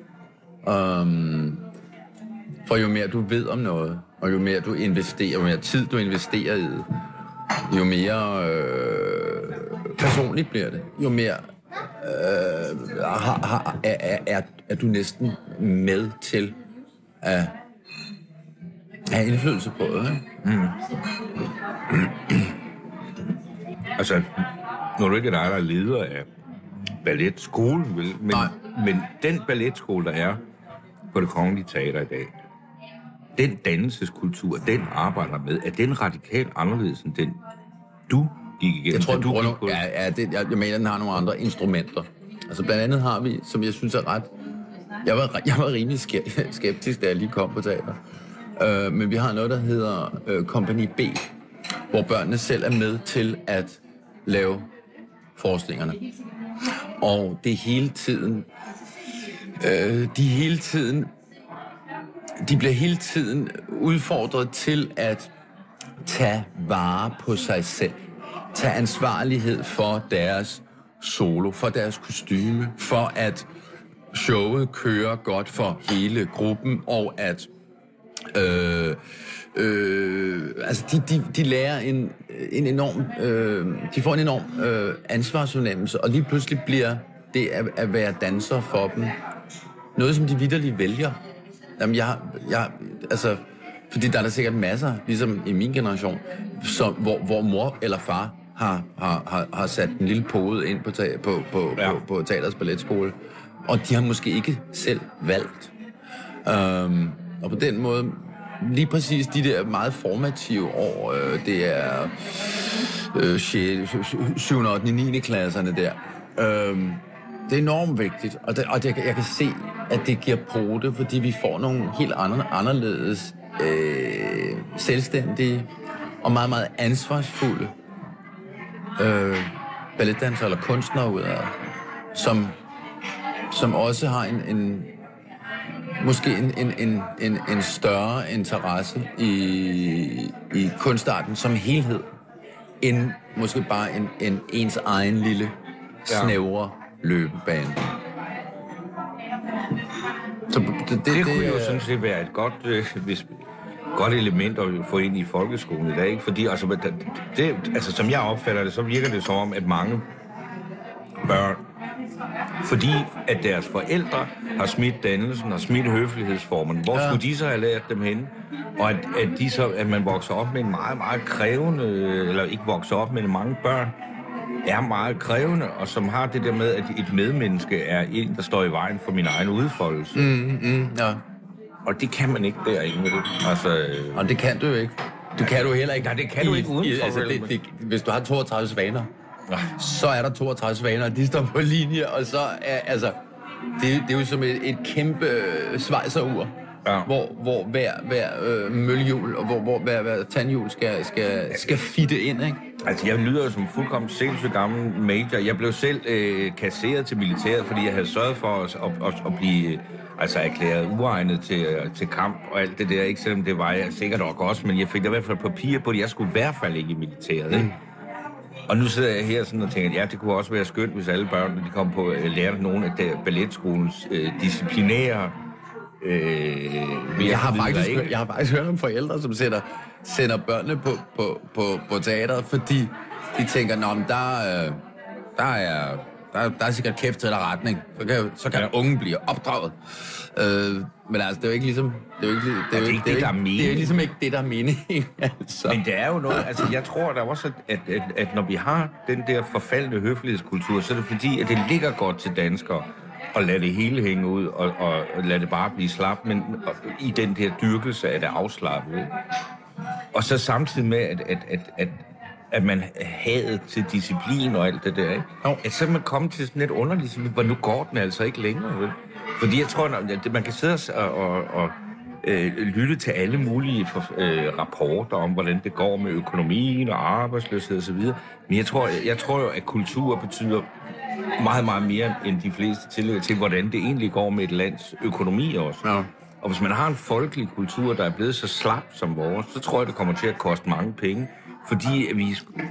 Um, for jo mere du ved om noget, og jo mere du investerer, jo mere tid du investerer i det, jo mere øh, personligt bliver det. Jo mere øh, har, har, er, er, er du næsten med til at have indflydelse på det, ikke? Mm. Altså, nu er du ikke dig, der er leder af balletskolen, vel? Men, men den balletskole, der er på Det Kongelige Teater i dag, den dannelseskultur, den arbejder med, er den radikalt anderledes end den, du gik igennem. Jeg tror, du du gik på det. ja, ja, det, jeg, jeg mener, den har nogle andre instrumenter. Altså blandt andet har vi, som jeg synes er ret... Jeg var, jeg var rimelig skeptisk, da jeg lige kom på teater. Uh, men vi har noget, der hedder uh, Kompagni B, hvor børnene selv er med til at lave forestillingerne. Og det er hele tiden... Uh, de hele tiden... De bliver hele tiden udfordret til at tage vare på sig selv. Tage ansvarlighed for deres solo, for deres kostyme, for at showet kører godt for hele gruppen, og at øh, øh, altså de, de, de lærer en, en enorm, øh, de får en enorm øh, ansvarsfornemmelse, og lige pludselig bliver det at, at være danser for dem noget, som de vitterligt vælger. Jamen, jeg, jeg, altså, fordi der er der sikkert masser, ligesom i min generation, som, hvor, hvor mor eller far har, har, har, har sat en lille pode ind på, ta- på, på, ja. på, på teaters balletskole, og de har måske ikke selv valgt. Um, og på den måde, lige præcis de der meget formative år, øh, det er øh, syvende, ottende, niende klasserne der, øh, det er enormt vigtigt, og, det, og det, jeg kan se, at det giver pote, fordi vi får nogle helt andre, anderledes øh, selvstændige og meget, meget ansvarsfulde øh, balletdansere eller kunstnere ud af, som, som også har en, en måske en, en, en, en, en større interesse i, i kunstarten som helhed, end måske bare en, en ens egen lille, snævre løbebane. Så det, det, det, det kunne det, jo sådan set være et godt, øh, hvis, godt element at få ind i folkeskolen i dag, ikke? Fordi altså, det, det, altså, som jeg opfatter det, så virker det som om, at mange børn, fordi at deres forældre har smidt dannelsen og smidt høflighedsformen, hvor ja. skulle de så have lært dem henne? Og at, at, de så, at man vokser op med en meget, meget krævende, eller ikke vokser op med mange børn, er meget krævende, og som har det der med, at et medmenneske er en, der står i vejen for min egen udfoldelse. Mm, mm, ja. Og det kan man ikke derinde med det. Altså, og det kan du jo ikke. Det kan du heller ikke. Nej, det kan du ikke uden i, altså, det, det, hvis du har toogtredive svaner, ja. så er der toogtredive svaner, og de står på linje, og så er, altså, det, det er jo som et, et kæmpe svejserur, ja. hvor, hvor hver, hver øh, møllehjul, og hvor, hvor hver, hver tandhjul skal, skal, skal fitte ind, ikke? Altså, jeg lyder jo som fuldkommen sindssygt gammel major. Jeg blev selv øh, kasseret til militæret, fordi jeg havde sørget for at, at, at, at blive altså, erklæret uegnet til, til kamp og alt det der. Ikke selvom det var jeg sikkert nok også, men jeg fik da i hvert fald papir på, at jeg skulle i hvert fald ikke i militæret. Ikke? Mm. Og nu sidder jeg her sådan og tænker, at ja, det kunne også være skønt, hvis alle børn, de kom på at lære nogle af der balletskolens øh, disciplinære. Øh, jeg, har faktisk, jeg har faktisk hørt om forældre, som sætter, sender børnene på, på, på, på teateret, fordi de tænker, nå, men der, øh, der, er, der, der er sikkert kæft til der retning. Så kan, så kan ja. unge blive opdraget. Øh, men altså, det er jo ikke ligesom... Det er jo ikke, det er jo ikke det, det, der er meningen. Det er jo ligesom ikke det, der er meningen. Altså. Men det er jo noget... Altså, jeg tror da også, at, at, at når vi har den der forfaldende høflighedskultur, så er det fordi, at det ligger godt til danskere og lade det hele hænge ud, og, og, og lade det bare blive slap, men og, i den der dyrkelse af det afslappet. Og så samtidig med, at, at, at, at, at man havde til disciplin og alt det der, ikke? Oh. At så man kom til sådan et underligt, hvor nu går den altså ikke længere, vel? Fordi jeg tror, at man kan sidde og, og, og øh, lytte til alle mulige for, øh, rapporter om, hvordan det går med økonomien og arbejdsløshed og så videre. Men jeg tror, jeg, jeg tror jo, at kultur betyder meget, meget mere end de fleste tillægger til, hvordan det egentlig går med et lands økonomi også. Ja. Og hvis man har en folkelig kultur, der er blevet så slap som vores, så tror jeg, det kommer til at koste mange penge. Fordi vi,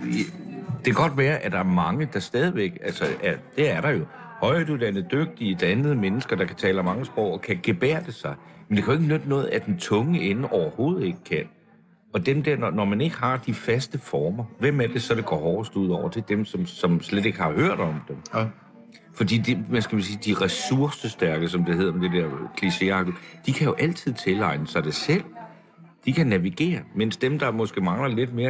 det kan godt være, at der er mange, der stadigvæk, altså at, det er der jo, højtuddannede, dygtige, dannede mennesker, der kan tale mange sprog og kan gebærde sig. Men det kan jo ikke nytte noget, at den tunge ende overhovedet ikke kan. Og dem der, når, når man ikke har de faste former, hvem er det så, det går hårdest ud over? Det er dem, som, som slet ikke har hørt om dem. Ja. Fordi de, man skal sige, de ressourcestærke, som det hedder med det der klichéagtigt, de kan jo altid tilegne sig det selv. De kan navigere, mens dem, der måske mangler lidt mere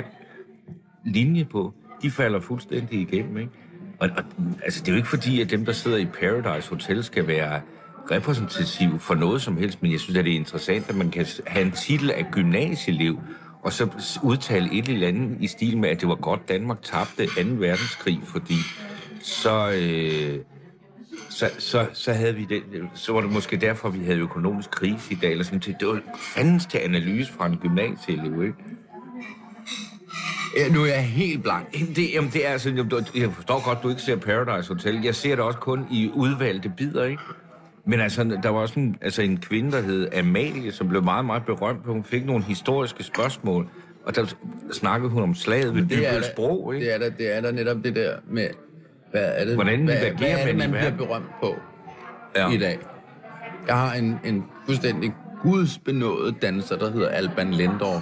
linje på, de falder fuldstændig igennem, ikke? Og, og altså, det er jo ikke fordi, at dem, der sidder i Paradise Hotel, skal være repræsentativ for noget som helst, men jeg synes, at det er interessant, at man kan have en titel af gymnasieelev, og så udtale et eller andet i stil med, at det var godt, Danmark tabte anden verdenskrig, fordi så, øh, så, så, så havde vi det, så var det måske derfor, vi havde økonomisk krise i dag, eller sådan til. Det var fandens til analyse fra en gymnasieelev, ikke? Ja, nu er jeg helt blank. Det, jamen, det er altså, jeg forstår godt, du ikke ser Paradise Hotel. Jeg ser det også kun i udvalgte bidder, ikke? Men altså, der var også en, altså en kvinde, der hed Amalie, som blev meget, meget berømt. Hun fik nogle historiske spørgsmål, og der snakkede hun om slaget ved Dybbølsbro, ikke? Det er der, det er der netop det der med, hvad er det, Hvordan hvad, hvad hvad er det man bliver verden? berømt på Ja. i dag? Jeg har en, en fuldstændig gudsbenået danser, der hedder Alban Lendorf,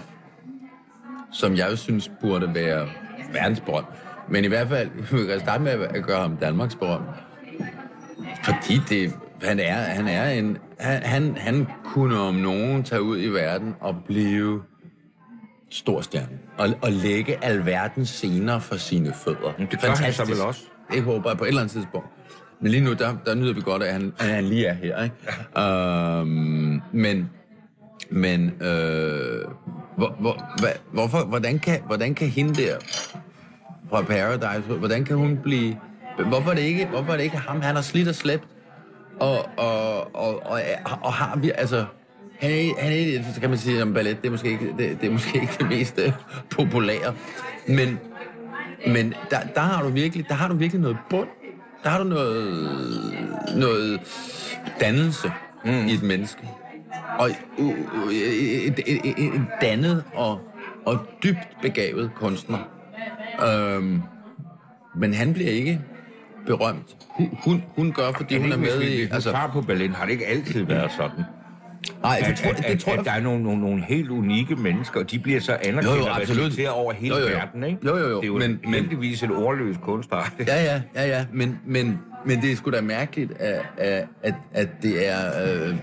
som jeg synes burde være verdensberømt. Men i hvert fald, vi kan starte med at gøre ham Danmarks berømt. Fordi det, han er, han er en, han, han, han kunne om nogen tage ud i verden og blive stor stjerne. Og, og lægge alverdens scener for sine fødder. Men det gør han så vel også. Det håber jeg på et eller andet tidspunkt. Men lige nu, der, der nyder vi godt, at han, at han lige er her. Ikke? øhm, men, men øh, hvor, hvor, hva, hvorfor, hvordan, kan, hvordan kan hende der fra Paradise, hvordan kan hun blive... Hvorfor er det ikke, hvorfor er det ikke ham, han har slidt og slæbt? Og, og, og, og, og har vi, altså... Han er, han er, så kan man sige, om ballet, det er måske ikke det, det, er måske ikke det mest uh, populære. Men, men der, der, har du virkelig, der har du virkelig noget bund. Der har du noget, noget dannelse mm. i et menneske. Og uh, uh, et, et, et, et dannet og, og dybt begavet kunstner. Um, men han bliver ikke berømt. Hun, hun, hun gør, fordi hun er med i... Hvis altså, tager på ballet, har det ikke altid været sådan. Nej, det at, tror, at, det at, tror at jeg... der der er nogle, nogle, nogle helt unikke mennesker, og de bliver så anerkendt jo, jo, og respekteret over hele jo, jo. verden, ikke? Jo, jo, jo. Det er jo men, heldigvis et ordløst kunstart. Ja, ja, ja, ja. Men, men, men det er sgu da mærkeligt, at, at, at det er... Øh,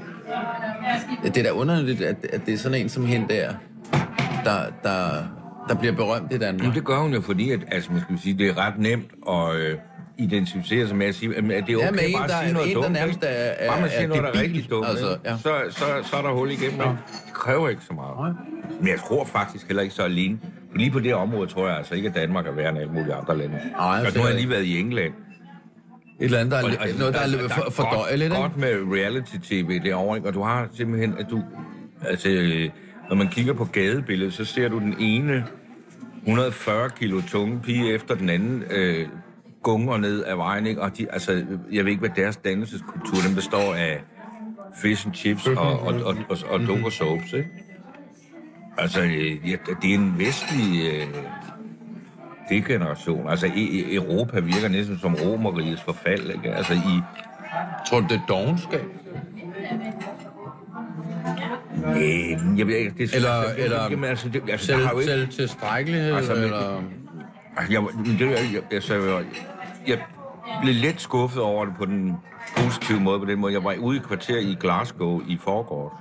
det er da underligt, at, at det er sådan en som hende der, der, der, der bliver berømt i Danmark. Men det gør hun jo, fordi at, altså, man skal sige, det er ret nemt at... Øh, identificere sig med at sige, at det er okay ja, bare en, at der, sige noget en, dumt, der nærmest er, er, bare man siger er noget, der er debil, rigtig dumt, altså, ja. så, så, så er der hul igennem. Ja. Det kræver ikke så meget. Ja. Men jeg tror faktisk heller ikke så alene. Lige på det område tror jeg altså ikke, at Danmark er værre end alle mulige andre lande. Nej, nu har jeg lige været i England. Et eller andet, der er, og, altså, noget, der, der er, er for, fordøjeligt, ikke? Godt med reality-tv derovre, ikke? Og du har simpelthen, at du... Altså, når man kigger på gadebilledet, så ser du den ene et hundrede og fyrre kilo tunge pige efter den anden... Øh, gunger ned ad vejen, ikke? Og de, altså, jeg ved ikke, hvad deres dannelseskultur, den består af fish and chips og, og, og, og, og dukker soaps, ikke? Altså, ja, det er en vestlig øh, degeneration. Altså, i, Europa virker næsten som Romerrigets forfald, ikke? Altså, i... Tror du, det er dovenskab? Øh, jeg ved ikke, det er... Eller, altså, eller jamen, altså, det, altså, selv, der har jo ikke... selv tilstrækkelighed, altså, eller... Jeg, det, jeg, jeg, jeg, jeg blev lidt skuffet over det på den positive måde, på den måde. Jeg var ude i kvarter i Glasgow i forgårs,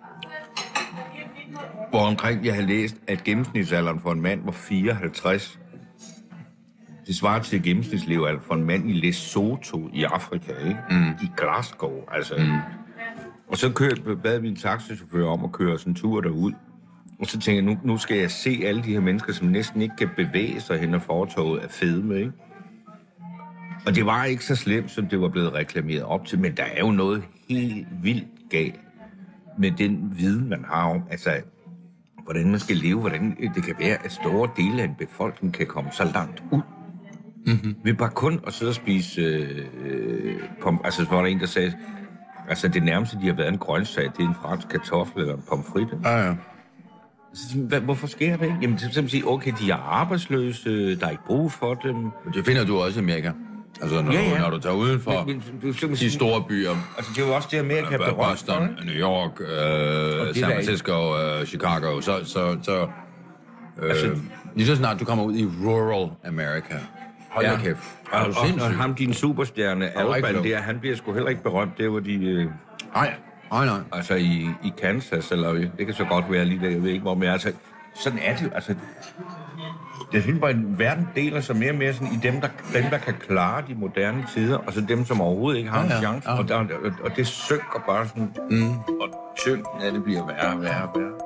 hvor omkring jeg havde læst, at gennemsnitsalderen for en mand var fireoghalvtreds. Det svarer til gennemsnitslevealderen for en mand i Lesotho i Afrika, ikke? Mm. I Glasgow, altså. Mm. Og så kørte, bad min taxichauffør om at køre sådan en tur derud. Og så tænkte jeg, nu, nu skal jeg se alle de her mennesker, som næsten ikke kan bevæge sig hen ad fortovet af fedme, ikke? Og det var ikke så slemt, som det var blevet reklameret op til, men der er jo noget helt vildt galt med den viden, man har om, altså, hvordan man skal leve, hvordan det kan være, at store dele af en befolkning kan komme så langt ud. Mm-hmm. Vi bare kun at sidde og spise, øh, pom, altså, hvor der en, der sagde, altså, det nærmeste, de har været en grøntsag, det er en fransk kartoffel eller en pomfrit. Ja, ja. Hvorfor sker det ikke? Jamen, det er simpelthen sige, okay, de er arbejdsløse, der er ikke brug for dem. Det finder du også i Amerika. Altså, når, ja, ja. Du, når du tager udenfor men, men, du, de store byer. Altså, det er jo også det, Amerika er berømt. Boston, New York, øh, San Francisco, øh, Chicago. Så, så, så øh, altså, lige så snart du kommer ud i rural America. Hold ja. kæft. Og, og, og ham, din superstjerne, Alban der, han bliver sgu heller ikke berømt. Det var de... Øh, nej. Nej, nej. Altså i, i Kansas, eller det kan så godt være lige der, jeg ved ikke, hvor man er. Altså, sådan er det jo, altså... Jeg synes bare, at verden deler sig mere og mere sådan, i dem der, dem, der kan klare de moderne tider, og så dem, som overhovedet ikke har ja, en chance. Ja. Og, der, og, og det synker bare sådan, mm. og tyndt, ja, det bliver værre og værre og værre.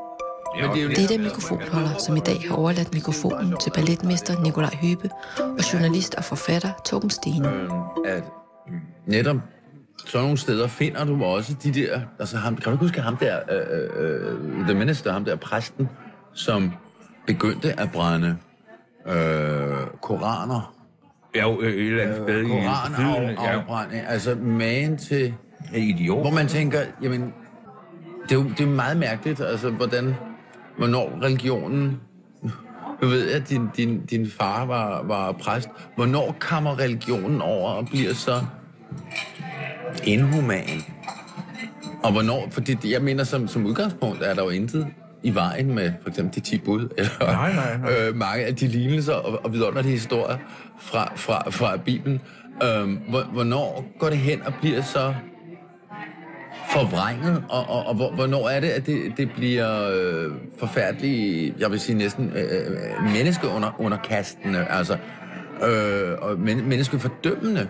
Ja, det, er det er den mikrofonholder, som i dag har overladt mikrofonen til balletmester Nikolaj Hybe og journalist og forfatter Torben Steno. Øh, at netop sådan nogle steder finder du også de der... Altså, ham, kan du ikke huske ham der, øh, øh, the minister, ham der præsten, som begyndte at brænde øh, koraner? Ja, jo, et eller andet sted i koraner af, afbrænding. Altså, magen til... Idiot. Hvor man tænker, jamen... Det er jo det er meget mærkeligt, altså, hvordan... Hvornår religionen... Du ved, at din, din, din far var, var præst. Hvornår kommer religionen over og bliver så inhuman? Og hvornår... Fordi jeg mener, som, som udgangspunkt er der jo intet i vejen med for eksempel de ti bud, eller nej, nej, nej. Øh, mange af de lignelser og, og vidunderlige historier fra, fra, fra Bibelen. Øh, hvornår går det hen og bliver så forvrænget, og, og, og hvornår er det, at det, det bliver øh, forfærdeligt, jeg vil sige næsten øh, menneskeunderkastende, altså, øh, og men, menneskefordømmende.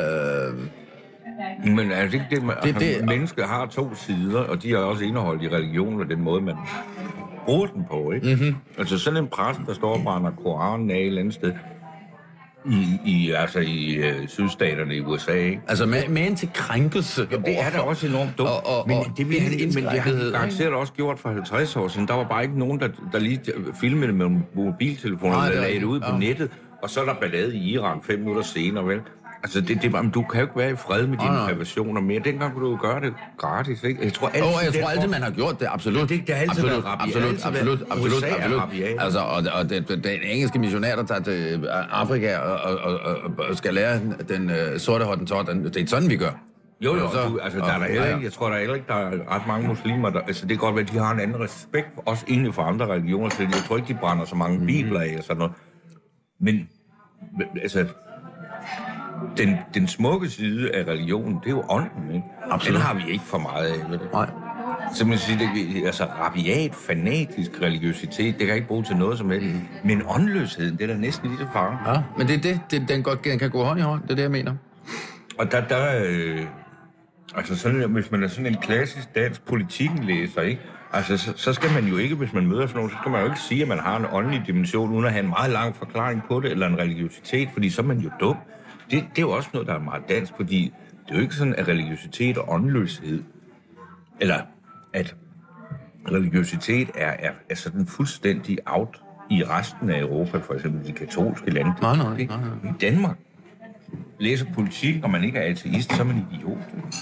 Øh. Men er det ikke det, man, det, det altså, mennesker har to sider, og de er også indeholdt i religionen og den måde, man bruger den på, ikke? Mm-hmm. Altså sådan en præst, der står og brænder Koranen af et eller andet sted, I, i, altså i øh, sydstaterne i U S A, ikke? Altså med, med en til krænkelse. Jamen, det er da også enormt dumt. Og, og, men, det, vi, det, men det har garanteret også gjort for halvtreds år siden. Der var bare ikke nogen, der, der lige filmede det med mobiltelefoner, og lagde det ud på ja. nettet, og så er der ballade i Iran fem minutter senere, vel? Altså, det, det, du kan jo ikke være i fred med dine privationer mere. Dengang kunne du jo gøre det gratis, ikke? Jeg tror altid, oh, jeg tror altid man har gjort det, absolut. Ja, det, det har altid absolut, været absolut, absolut, absolut, absolut, absolut. Altså, og, og det, den engelske missionær, der tager til Afrika og, og, og, og skal lære den uh, sorte hottentot, det er sådan, vi gør. Jo, jo, så, du, altså, der er der heller ikke, jeg tror, der er heller ikke, der er ret mange muslimer, der, altså, det kan godt være, at de har en anden respekt, også egentlig for andre religioner, så jeg tror ikke, de brænder så mange bibler af og sådan noget. Men, altså, Den, den smukke side af religionen, det er jo ånden, ikke? Absolut. Den har vi ikke for meget af, ved det? Nej. Så man siger, det, altså rabiat, fanatisk religiøsitet, det kan ikke bruge til noget som helst. Mm. Men åndløsheden, det er da næsten lige så farligt. Ja, men det er det, det den, godt, den kan gå hånd i hånd, det er det, jeg mener. Og der, der øh, altså sådan, hvis man er sådan en klassisk dansk politikenlæser, ikke? Altså, så, så skal man jo ikke, hvis man møder sådan nogen, så skal man jo ikke sige, at man har en åndelig dimension, uden at have en meget lang forklaring på det, eller en religiøsitet, fordi så er man jo dum. Det, det er jo også noget, der er meget dansk, fordi det er jo ikke sådan, at religiøsitet og åndløshed, eller at religiøsitet er, er, er sådan fuldstændig out i resten af Europa, for eksempel de katolske lande. Nej, nej, nej, nej. I Danmark læser politik, og man ikke er ateist, så er man idiot.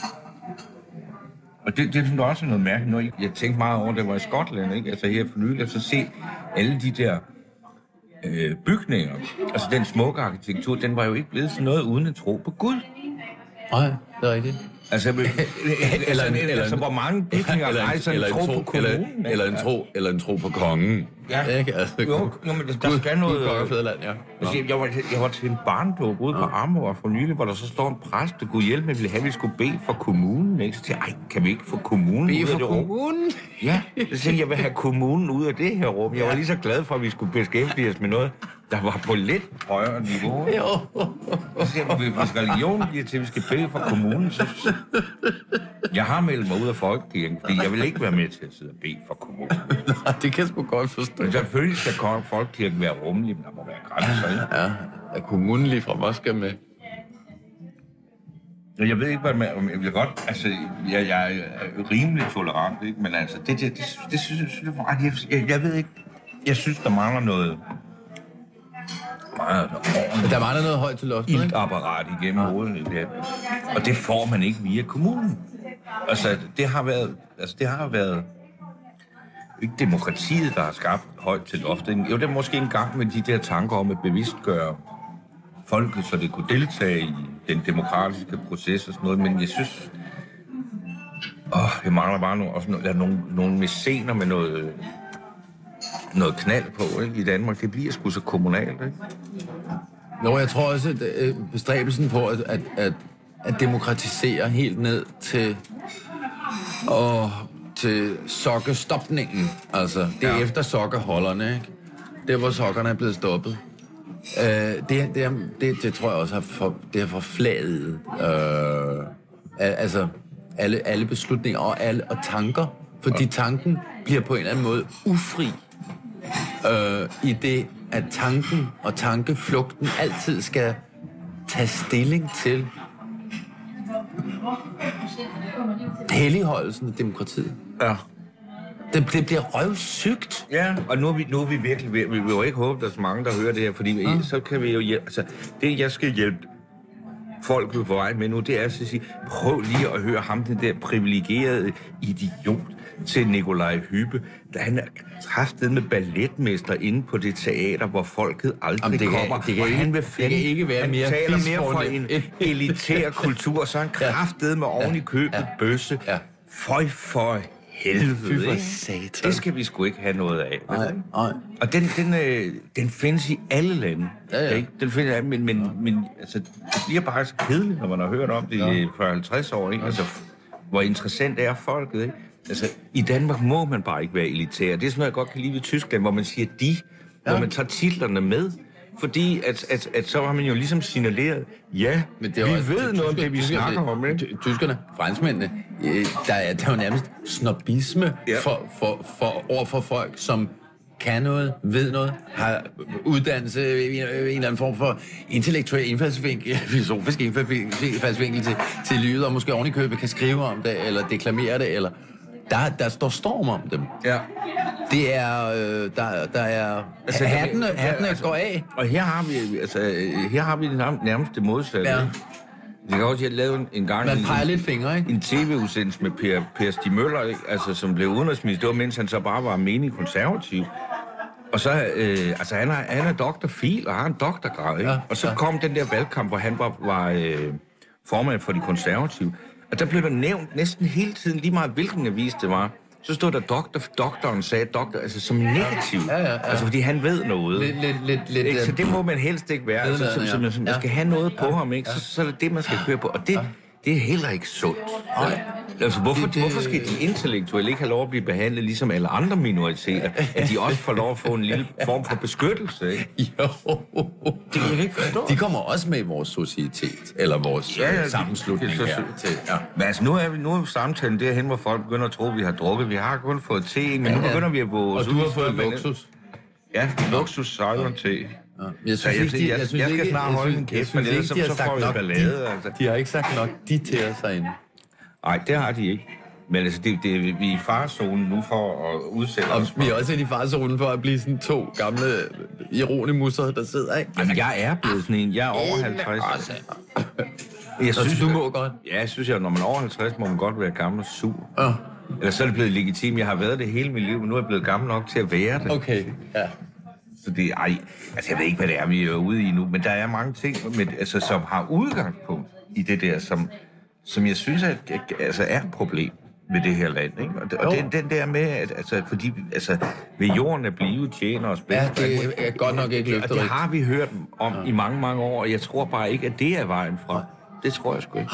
Og det, det er også noget mærkeligt. Når jeg tænkte meget over, det var i Skotland, ikke? Altså her for nylig, så se alle de der øh, bygninger, altså den smukke arkitektur, den var jo ikke blevet sådan noget uden at tro på Gud. Nej, det er rigtigt. Altså, eller, eller, eller, altså hvor mange bygninger eller, rejser en tro, tro på kommunen. Eller, eller, en tro, eller en tro på kongen. Ja, ikke? Altså, jo, jo, men der Gud, skal noget... Gud, fædreland, ja. Altså, jeg, var, jeg var til en barndåb ude ja. på Amager for nylig, hvor der så står en præst, der kunne hjælpe med, at vi ville have, at vi skulle bede for kommunen. Ikke? Så tænkte jeg, kan vi ikke få kommunen bede ud af det rum? kommunen? Ja, så tænkte jeg, jeg vil have kommunen ud af det her rum. Jeg var lige så glad for, at vi skulle beskæftige os med noget, der var på lidt højere niveau. Jo. Så siger jeg, hvis religionen giver til, at vi skal bede for kommunen, så... Jeg har meldt mig ud af folkekirken, fordi jeg vil ikke være med til at sidde og bede for kommunen. Nej, det kan jeg sgu godt forstå. Men selvfølgelig skal folkekirken være rummelig, men der må være grænser, ikke? Ja, er kommunen lige fra Moskva med? Jeg ved ikke, hvad man... Jeg vil godt... Altså, jeg, jeg er rimelig tolerant, ikke? Men altså, det, det, det, det synes jeg... Synes, jeg, jeg, jeg ved ikke... Jeg synes, der mangler noget... Meget, der mangler noget højt til loftet, ikke? Apparat igennem ja. hovedet. Det. Og det får man ikke via kommunen. Altså, det har været... Altså, det har været... Ikke demokratiet, der har skabt højt til loftet. Jo, det er måske en gang med de der tanker om at bevidstgøre folket, så det kunne deltage i den demokratiske proces og sådan noget. Men jeg synes... Åh, jeg mangler bare nogle, også nogle, nogle, nogle mæscener med noget... noget knald på, ikke, i Danmark. Det bliver sgu så kommunalt, ikke? Jo, jeg tror også, at bestræbelsen på at, at, at, at demokratisere helt ned til, og til sokkestopningen. Altså, det er ja. efter sokkeholderne, ikke? Der, hvor sokkerne er blevet stoppet. Uh, det, det, er, det, det tror jeg også har for, det har forfladet. Uh, altså, alle, alle beslutninger og, alle, og tanker Fordi tanken bliver på en eller anden måde ufri. Øh, I det, at tanken og tankeflugten altid skal tage stilling til helligholdelsen af demokratiet. Ja. Det, det bliver røvsygt. Ja, og nu er vi, nu er vi virkelig ved, vi vil jo ikke håbe, at der er så mange, der hører det her, fordi ja. så kan vi jo hjælpe, altså det jeg skal hjælpe folk på vej med nu, det er at sige, prøv lige at høre ham, den der privilegerede idiot til Nikolaj Hübbe, da han er kraftet med balletmester inde på det teater, hvor folket aldrig Jamen, det kan, kommer. det kan, og ikke, han vil det kan ikke være han mere taler mere for en elitær kultur, så han kraftet med oven i købet ja. bøsse. Ja. Føj for helvede, ikke? Satan. Det skal vi sgu ikke have noget af. Nej, nej. Og den, den, øh, den findes i alle lande. Ja, ja. Ikke? Den findes, men, men, men altså, det bliver bare så kedeligt, når man har hørt om det ja. i fyrre halvtreds år. Ikke? Altså, hvor interessant er folket. Ikke? Altså, i Danmark må man bare ikke være elitær. Det er sådan noget, jeg godt kan lide ved Tyskland, hvor man siger de, ja. hvor man tager titlerne med. Fordi at, at, at så har man jo ligesom signaleret, ja, men det er vi også, ved noget om det, vi tysker, snakker om. Ikke? Tyskerne, franskmændene, der er, der er jo nærmest snobisme ja. for, for, for, over for folk, som kan noget, ved noget, har uddannelse, en, en eller anden form for intellektuel indfaldsvinkel, filosofisk indfaldsvinkel til, til livet, og måske oven i købet kan skrive om det, eller deklamere det, eller... Der, der står storm om dem. Ja. Det er, øh, der, der er, altså, hattene, hattene altså, går af. Og her har vi, altså, her har vi det nærmest det modsatte. Ja. Det kan også, jeg lavede en, en gang... Man peger lidt fingre, ikke? En tv-udsendelse med Per, Per Stig Møller, ikke? Altså, som blev udenrigsminister. Det var, mens han så bare var menig konservativ. Og så, øh, altså, han er, han er doktorfil og har en doktorgrad, ikke? Ja, og så ja. kom den der valgkamp, hvor han var, var øh, formand for de konservative. Og der blev der nævnt næsten hele tiden, lige meget hvilken avis det var, så stod der doktor, doktoren sagde doktor, altså som negativ. Ja, ja, ja. Altså fordi han ved noget. Lidt, lidt, lidt, lidt, så det må man helst ikke være. Altså, så, så, så man skal have noget på ja, ham, ikke? Så, så er det det, man skal køre på. Og det, det er heller ikke sundt. Nej. Altså, hvorfor, det, det... hvorfor skal de intellektuelle ikke have lov at blive behandlet ligesom alle andre minoriteter? At de også får lov at få en lille form for beskyttelse, ikke? Jo. Det kan jeg ikke forstå. De kommer også med i vores societet, eller vores ja, ja, sammenslutning de, de, her. Til, ja. Men altså, nu er vi nu er samtalen derhen, hvor folk begynder at tro, at vi har drukket. Vi har kun fået te, men ja, nu begynder vi at gå... Og du har fået luksus. Ja, luksus sejler te. Ja. Jeg, synes, jeg, jeg, jeg, jeg, jeg skal snart holde en kæft, men ellers så, så får vi ballade. Altså. De har ikke sagt nok de til os herinde. Nej, det har de ikke. Men altså, det, det, vi er i farezonen nu for at udsætte og os. Vi er også i farezonen for at blive sådan to gamle ironimusser, der sidder, ikke? Jamen, jeg er blevet sådan en. Jeg er over halvtreds. Jeg synes, du må godt. Ja, jeg synes, at når man er over halvtreds, må man godt være gammel og sur. Ja. Eller så er det blevet legitimt. Jeg har været det hele mit liv, men nu er jeg blevet gammel nok til at være det. Okay, ja. Så det, ej, altså jeg ved ikke, hvad det er, vi er ude i nu, men der er mange ting, med, altså, som har udgangspunkt i det der, som, som jeg synes at, altså, er et problem med det her land. Ikke? Og, og den, den der med, at altså, fordi altså, ved jorden er blive tjener og spændende. Ja, det er godt nok ikke løftet. Og det har vi hørt om ja. i mange, mange år, og jeg tror bare ikke, at det er vejen fra. Det tror jeg sgu ikke.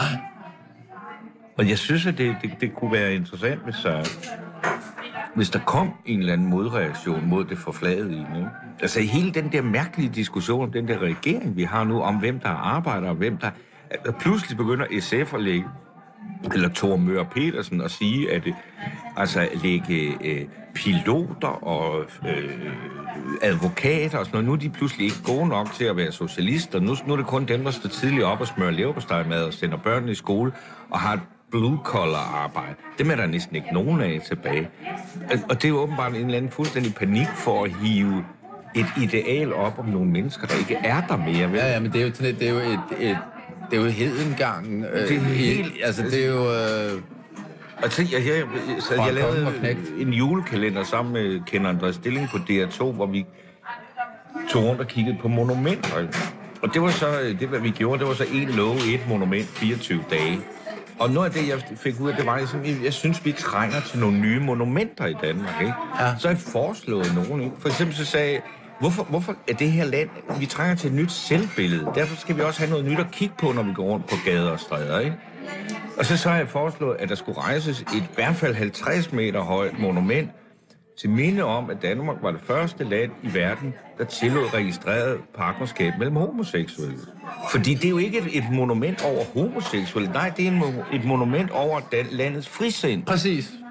Og jeg synes, at det, det, det kunne være interessant, hvis, uh, hvis der kom en eller anden modreaktion mod det forflagede i. Ikke? Altså hele den der mærkelige diskussion om den der regering, vi har nu, om hvem der arbejder og hvem der... der pludselig begynder S F at lægge, eller Thor Møger Petersen at sige, at altså lægge øh, piloter og øh, advokater og sådan noget, nu er de pludselig ikke gode nok til at være socialister. Nu, nu er det kun dem, der står tidligt op og smører leverpostejmad og sender børnene i skole og har et blue-collar-arbejde. Dem er der næsten ikke nogen af tilbage. Og det er åbenbart en eller anden fuldstændig panik for at hive et ideal op om nogle mennesker, der ikke er der mere. Vel? Ja, ja, men det er jo, det er jo et... et det er jo hedengangen. Øh, det er helt... Altså, det er jo... Øh, altså, jeg, jeg, så jeg lavede en julekalender sammen med Ken Andreas Stilling på D R to, hvor vi tog rundt og kiggede på monumenter. Og det var så... Det, hvad vi gjorde, det var så en love, et monument, fireogtyve dage. Og noget af det, jeg fik ud af, det var, jeg, jeg synes, vi trænger til nogle nye monumenter i Danmark, ikke? Ja. Så har jeg foreslået nogen, ikke? For eksempel så sagde Hvorfor, hvorfor er det her land... Vi trænger til et nyt selvbillede. Derfor skal vi også have noget nyt at kigge på, når vi går rundt på gader og stræder, ikke? Og så, så har jeg foreslået, at der skulle rejses et i hvert fald halvtreds meter højt monument til minde om, at Danmark var det første land i verden, der tillod registreret partnerskab mellem homoseksuelle. Fordi det er jo ikke et, et monument over homoseksuelle. Nej, det er en, et monument over den, landets frisind. Præcis.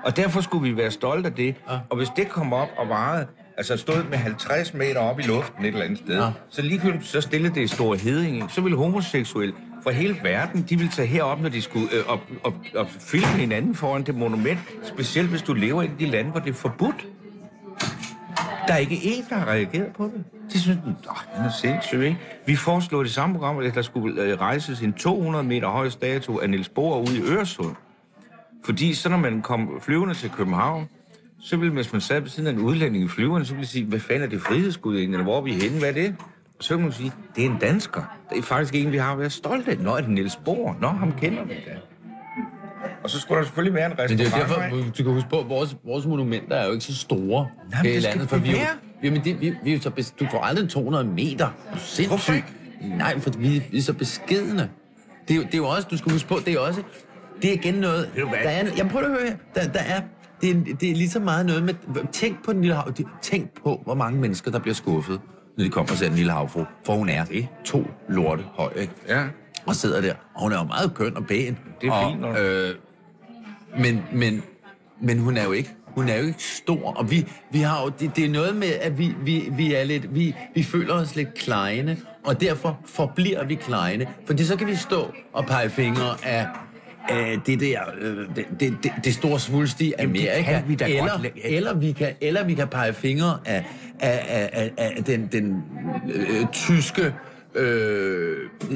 Og derfor skulle vi være stolte af det. Ja. Og hvis det kom op og varede, altså stod med halvtreds meter op i luften et eller andet sted, ja. så ligegyldigt så stillede det i Store Heddinge, så ville homoseksuelle fra hele verden, de ville tage herop, når de skulle øh, op, op, op, filme hinanden foran det monument, specielt hvis du lever i de lande, hvor det er forbudt. Der er ikke én, der har reageret på det. De synes, åh, den er sindssygt, ikke? Vi foreslog det samme program, at der skulle øh, rejses en to hundrede meter høj statue af Niels Bohr ude i Øresund. Fordi så når man kom flyvende til København, så ville, hvis man sad ved siden af en udlænding i flyveren, så ville de sige, hvad fanden er det frihedsgud egentlig, eller hvor er vi henne, hvad er det? Og så ville man sige, det er en dansker. Det er faktisk en, vi har været stolte af. Nå, er det Niels Bohr? Nå, ham kender vi da. Og så skulle der selvfølgelig være en restaurant. Men det er jo derfor, du kan huske på, at vores, vores monumenter er jo ikke så store. Nej, men det skal for det vi, være. Jamen, det, vi, vi er så bes, du får aldrig to hundrede meter. Hvorfor ikke? Nej, for vi, vi er så beskedne. Det er, jo, det er jo også, du skal huske på, det er også, det er igen noget, det er der er, jamen prøv at høre her, der, der er, det er, det er lige så meget noget med, tænk på den lille hav, tænk på, hvor mange mennesker, der bliver skuffet, når de kommer og ser den lille havfru, for hun er det. to lorte høj, ikke? Ja. Og sidder der, og hun er jo meget køn og pæn. Det er og, fint nok. Øh, men, men, men hun er jo ikke, hun er jo ikke stor, og vi, vi har jo, det, det er noget med, at vi, vi, vi er lidt, vi, vi føler os lidt kleine, og derfor forbliver vi kleine, fordi så kan vi stå og pege fingre af, af det der, øh, det, det, det, det store svulstige Amerika, vi da eller, godt eller, vi kan, eller vi kan pege fingre af, af, af, af, af den, den øh, tyske øh,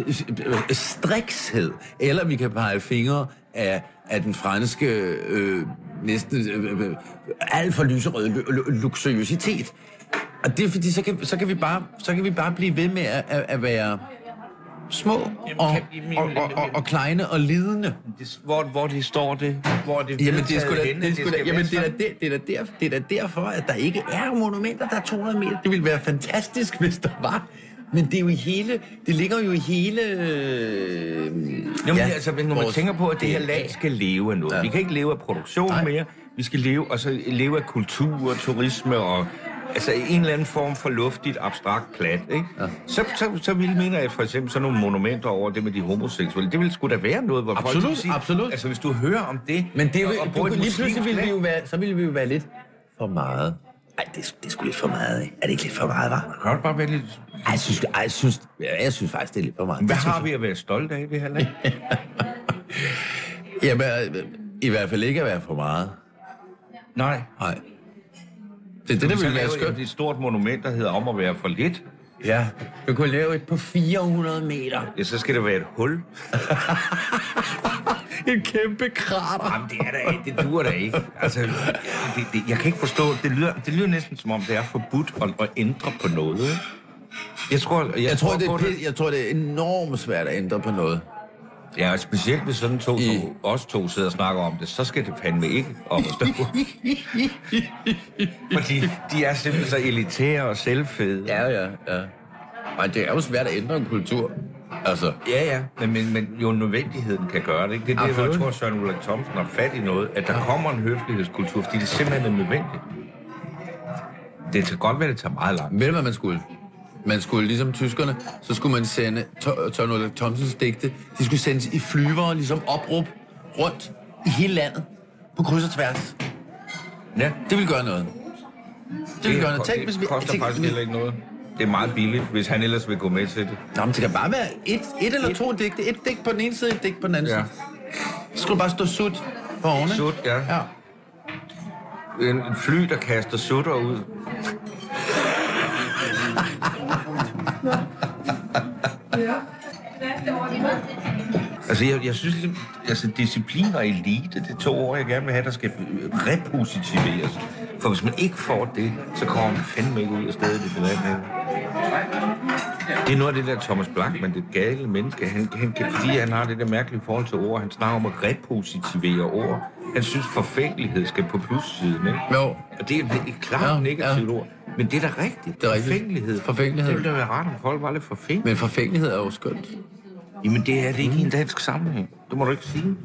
strikshed, eller vi kan pege fingre af, af den franske øh, næsten øh, alt for lyserøde luksuriøsitet. Og det er fordi, så kan, så kan, vi, bare, så kan vi bare blive ved med at, at, at være små og, og, og, og, og kleine og lidende. Hvor, hvor det står det? Hvor det jamen, det er sgu da, henne, det er sgu da, det jamen, det er da, det, det er da der, det er da derfor, at der ikke er monumenter, der er to hundrede meter. Det ville være fantastisk, hvis der var. Men det er jo i hele, det ligger jo i hele... Øh, Jamen, ja, altså, når man tænker på, at det her land skal leve af noget. Ja. Vi kan ikke leve af produktion Nej. mere. Vi skal leve, og så leve af kultur og turisme og altså en eller anden form for luftigt, abstrakt plat, ikke? Ja. Så, så, så ville mener jeg for eksempel sådan nogle monumenter over det med de homoseksuelle. Det ville sgu da være noget, hvor absolut, folk sige, absolut. Altså hvis du hører om det... Men det er jo, og, og du, lige pludselig ville vi jo være, så ville vi jo være lidt for meget. Ej, det, det er sgu lidt for meget, ikke? Er det ikke lidt for meget, hva'? Kan du bare være lidt... Ej, jeg synes, ej, jeg synes, jeg synes faktisk, det er lidt for meget. Hvad har vi at være stolte af i det her land? Jamen, i hvert fald ikke at være for meget. Nej. Nej. Det er det, der ville være skønt. Et stort monument, der hedder om at være for lidt. Ja, vi kunne lave et på fire hundrede meter. Ja, så skal det være et hul. En kæmpe krater. Jamen, det er da ikke. Det duer da ikke. Altså, det, det, jeg kan ikke forstå. Det lyder, det lyder næsten som om, det er forbudt at, at ændre på noget. Ikke? Jeg tror, jeg, jeg, tror, tror, det er, det... jeg tror, det er enormt svært at ændre på noget. Ja, og specielt hvis sådan to, I... som os to sidder og snakker om det, så skal det fandme ikke op at stå. Fordi de er simpelthen så elitære og selvfede. Ja, ja, ja. Men det er jo svært at ændre en kultur. Altså. Ja, ja, men, men, men jo nødvendigheden kan gøre det. Ikke? Det er det, jeg tror, Søren Ulrik Thomsen har fat i noget, at der ja. kommer en høflighedskultur, fordi det simpelthen er nødvendigt. Det kan godt være, det tager meget langt. Ved du, hvad man skulle? Man skulle, ligesom tyskerne, så skulle man sende Søren Ulrik Thomsens digte, de skulle sendes i flyvere, ligesom opråb rundt i hele landet, på kryds og tværs. Ja. Det vil gøre noget. Det vil gøre noget. Tænk, det hvis vi, koster tænk, faktisk heller ikke noget. Det er meget billigt, hvis han ellers vil gå med til det. Nå, men det kan bare være et, et eller to digte. Et digt på den ene side, et digt på den anden ja. side. Så skulle bare stå sut på oven. Sut, ja. ja. En fly, der kaster sutter ud. Altså, jeg, jeg synes, altså, disciplin og elite, det er to ord, jeg gerne vil have, der skal repositiveres. For hvis man ikke får det, så kommer man fandme ikke ud af stedet i det land. Det er noget af det der Thomas Blachman, det gale menneske. Han, han, fordi han har det der mærkelige forhold til ord. Han snakker om at repositivere ord. Han synes, forfængelighed skal på plussiden, ikke? Jo. Og det er et klart ja, negativt ja. ord. Men det er da rigtigt. Det er rigtigt. Forfængelighed. Forfængelighed. Det ville da være rart, om folk var lidt forfængelige. Men forfængelighed er jo skønt. Jamen, det er det ikke mm. i en dansk sammenhæng. Det må du ikke sige.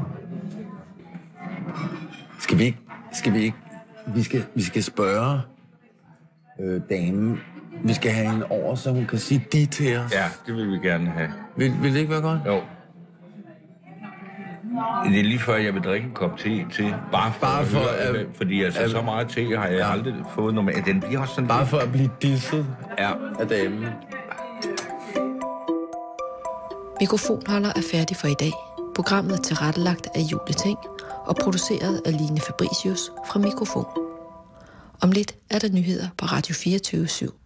Skal vi ikke... Skal vi ikke... Vi skal, vi skal spørge øh, damen. Vi skal have hende over, så hun kan sige de til os. Ja, det vil vi gerne have. Vil, vil det ikke være godt? Jo. Det er lige før, jeg vil drikke en kop te til. Bare for, bare for at, at, at, fordi altså, at, så meget te har jeg ja. aldrig fået normalt. Den bliver også sådan... Bare for at blive disset ja. af damen. Mikrofonholder er færdig for i dag. Programmet er tilrettelagt af Julie Ting og produceret af Line Fabricius fra Mikrofon. Om lidt er der nyheder på Radio fireogtyve syv.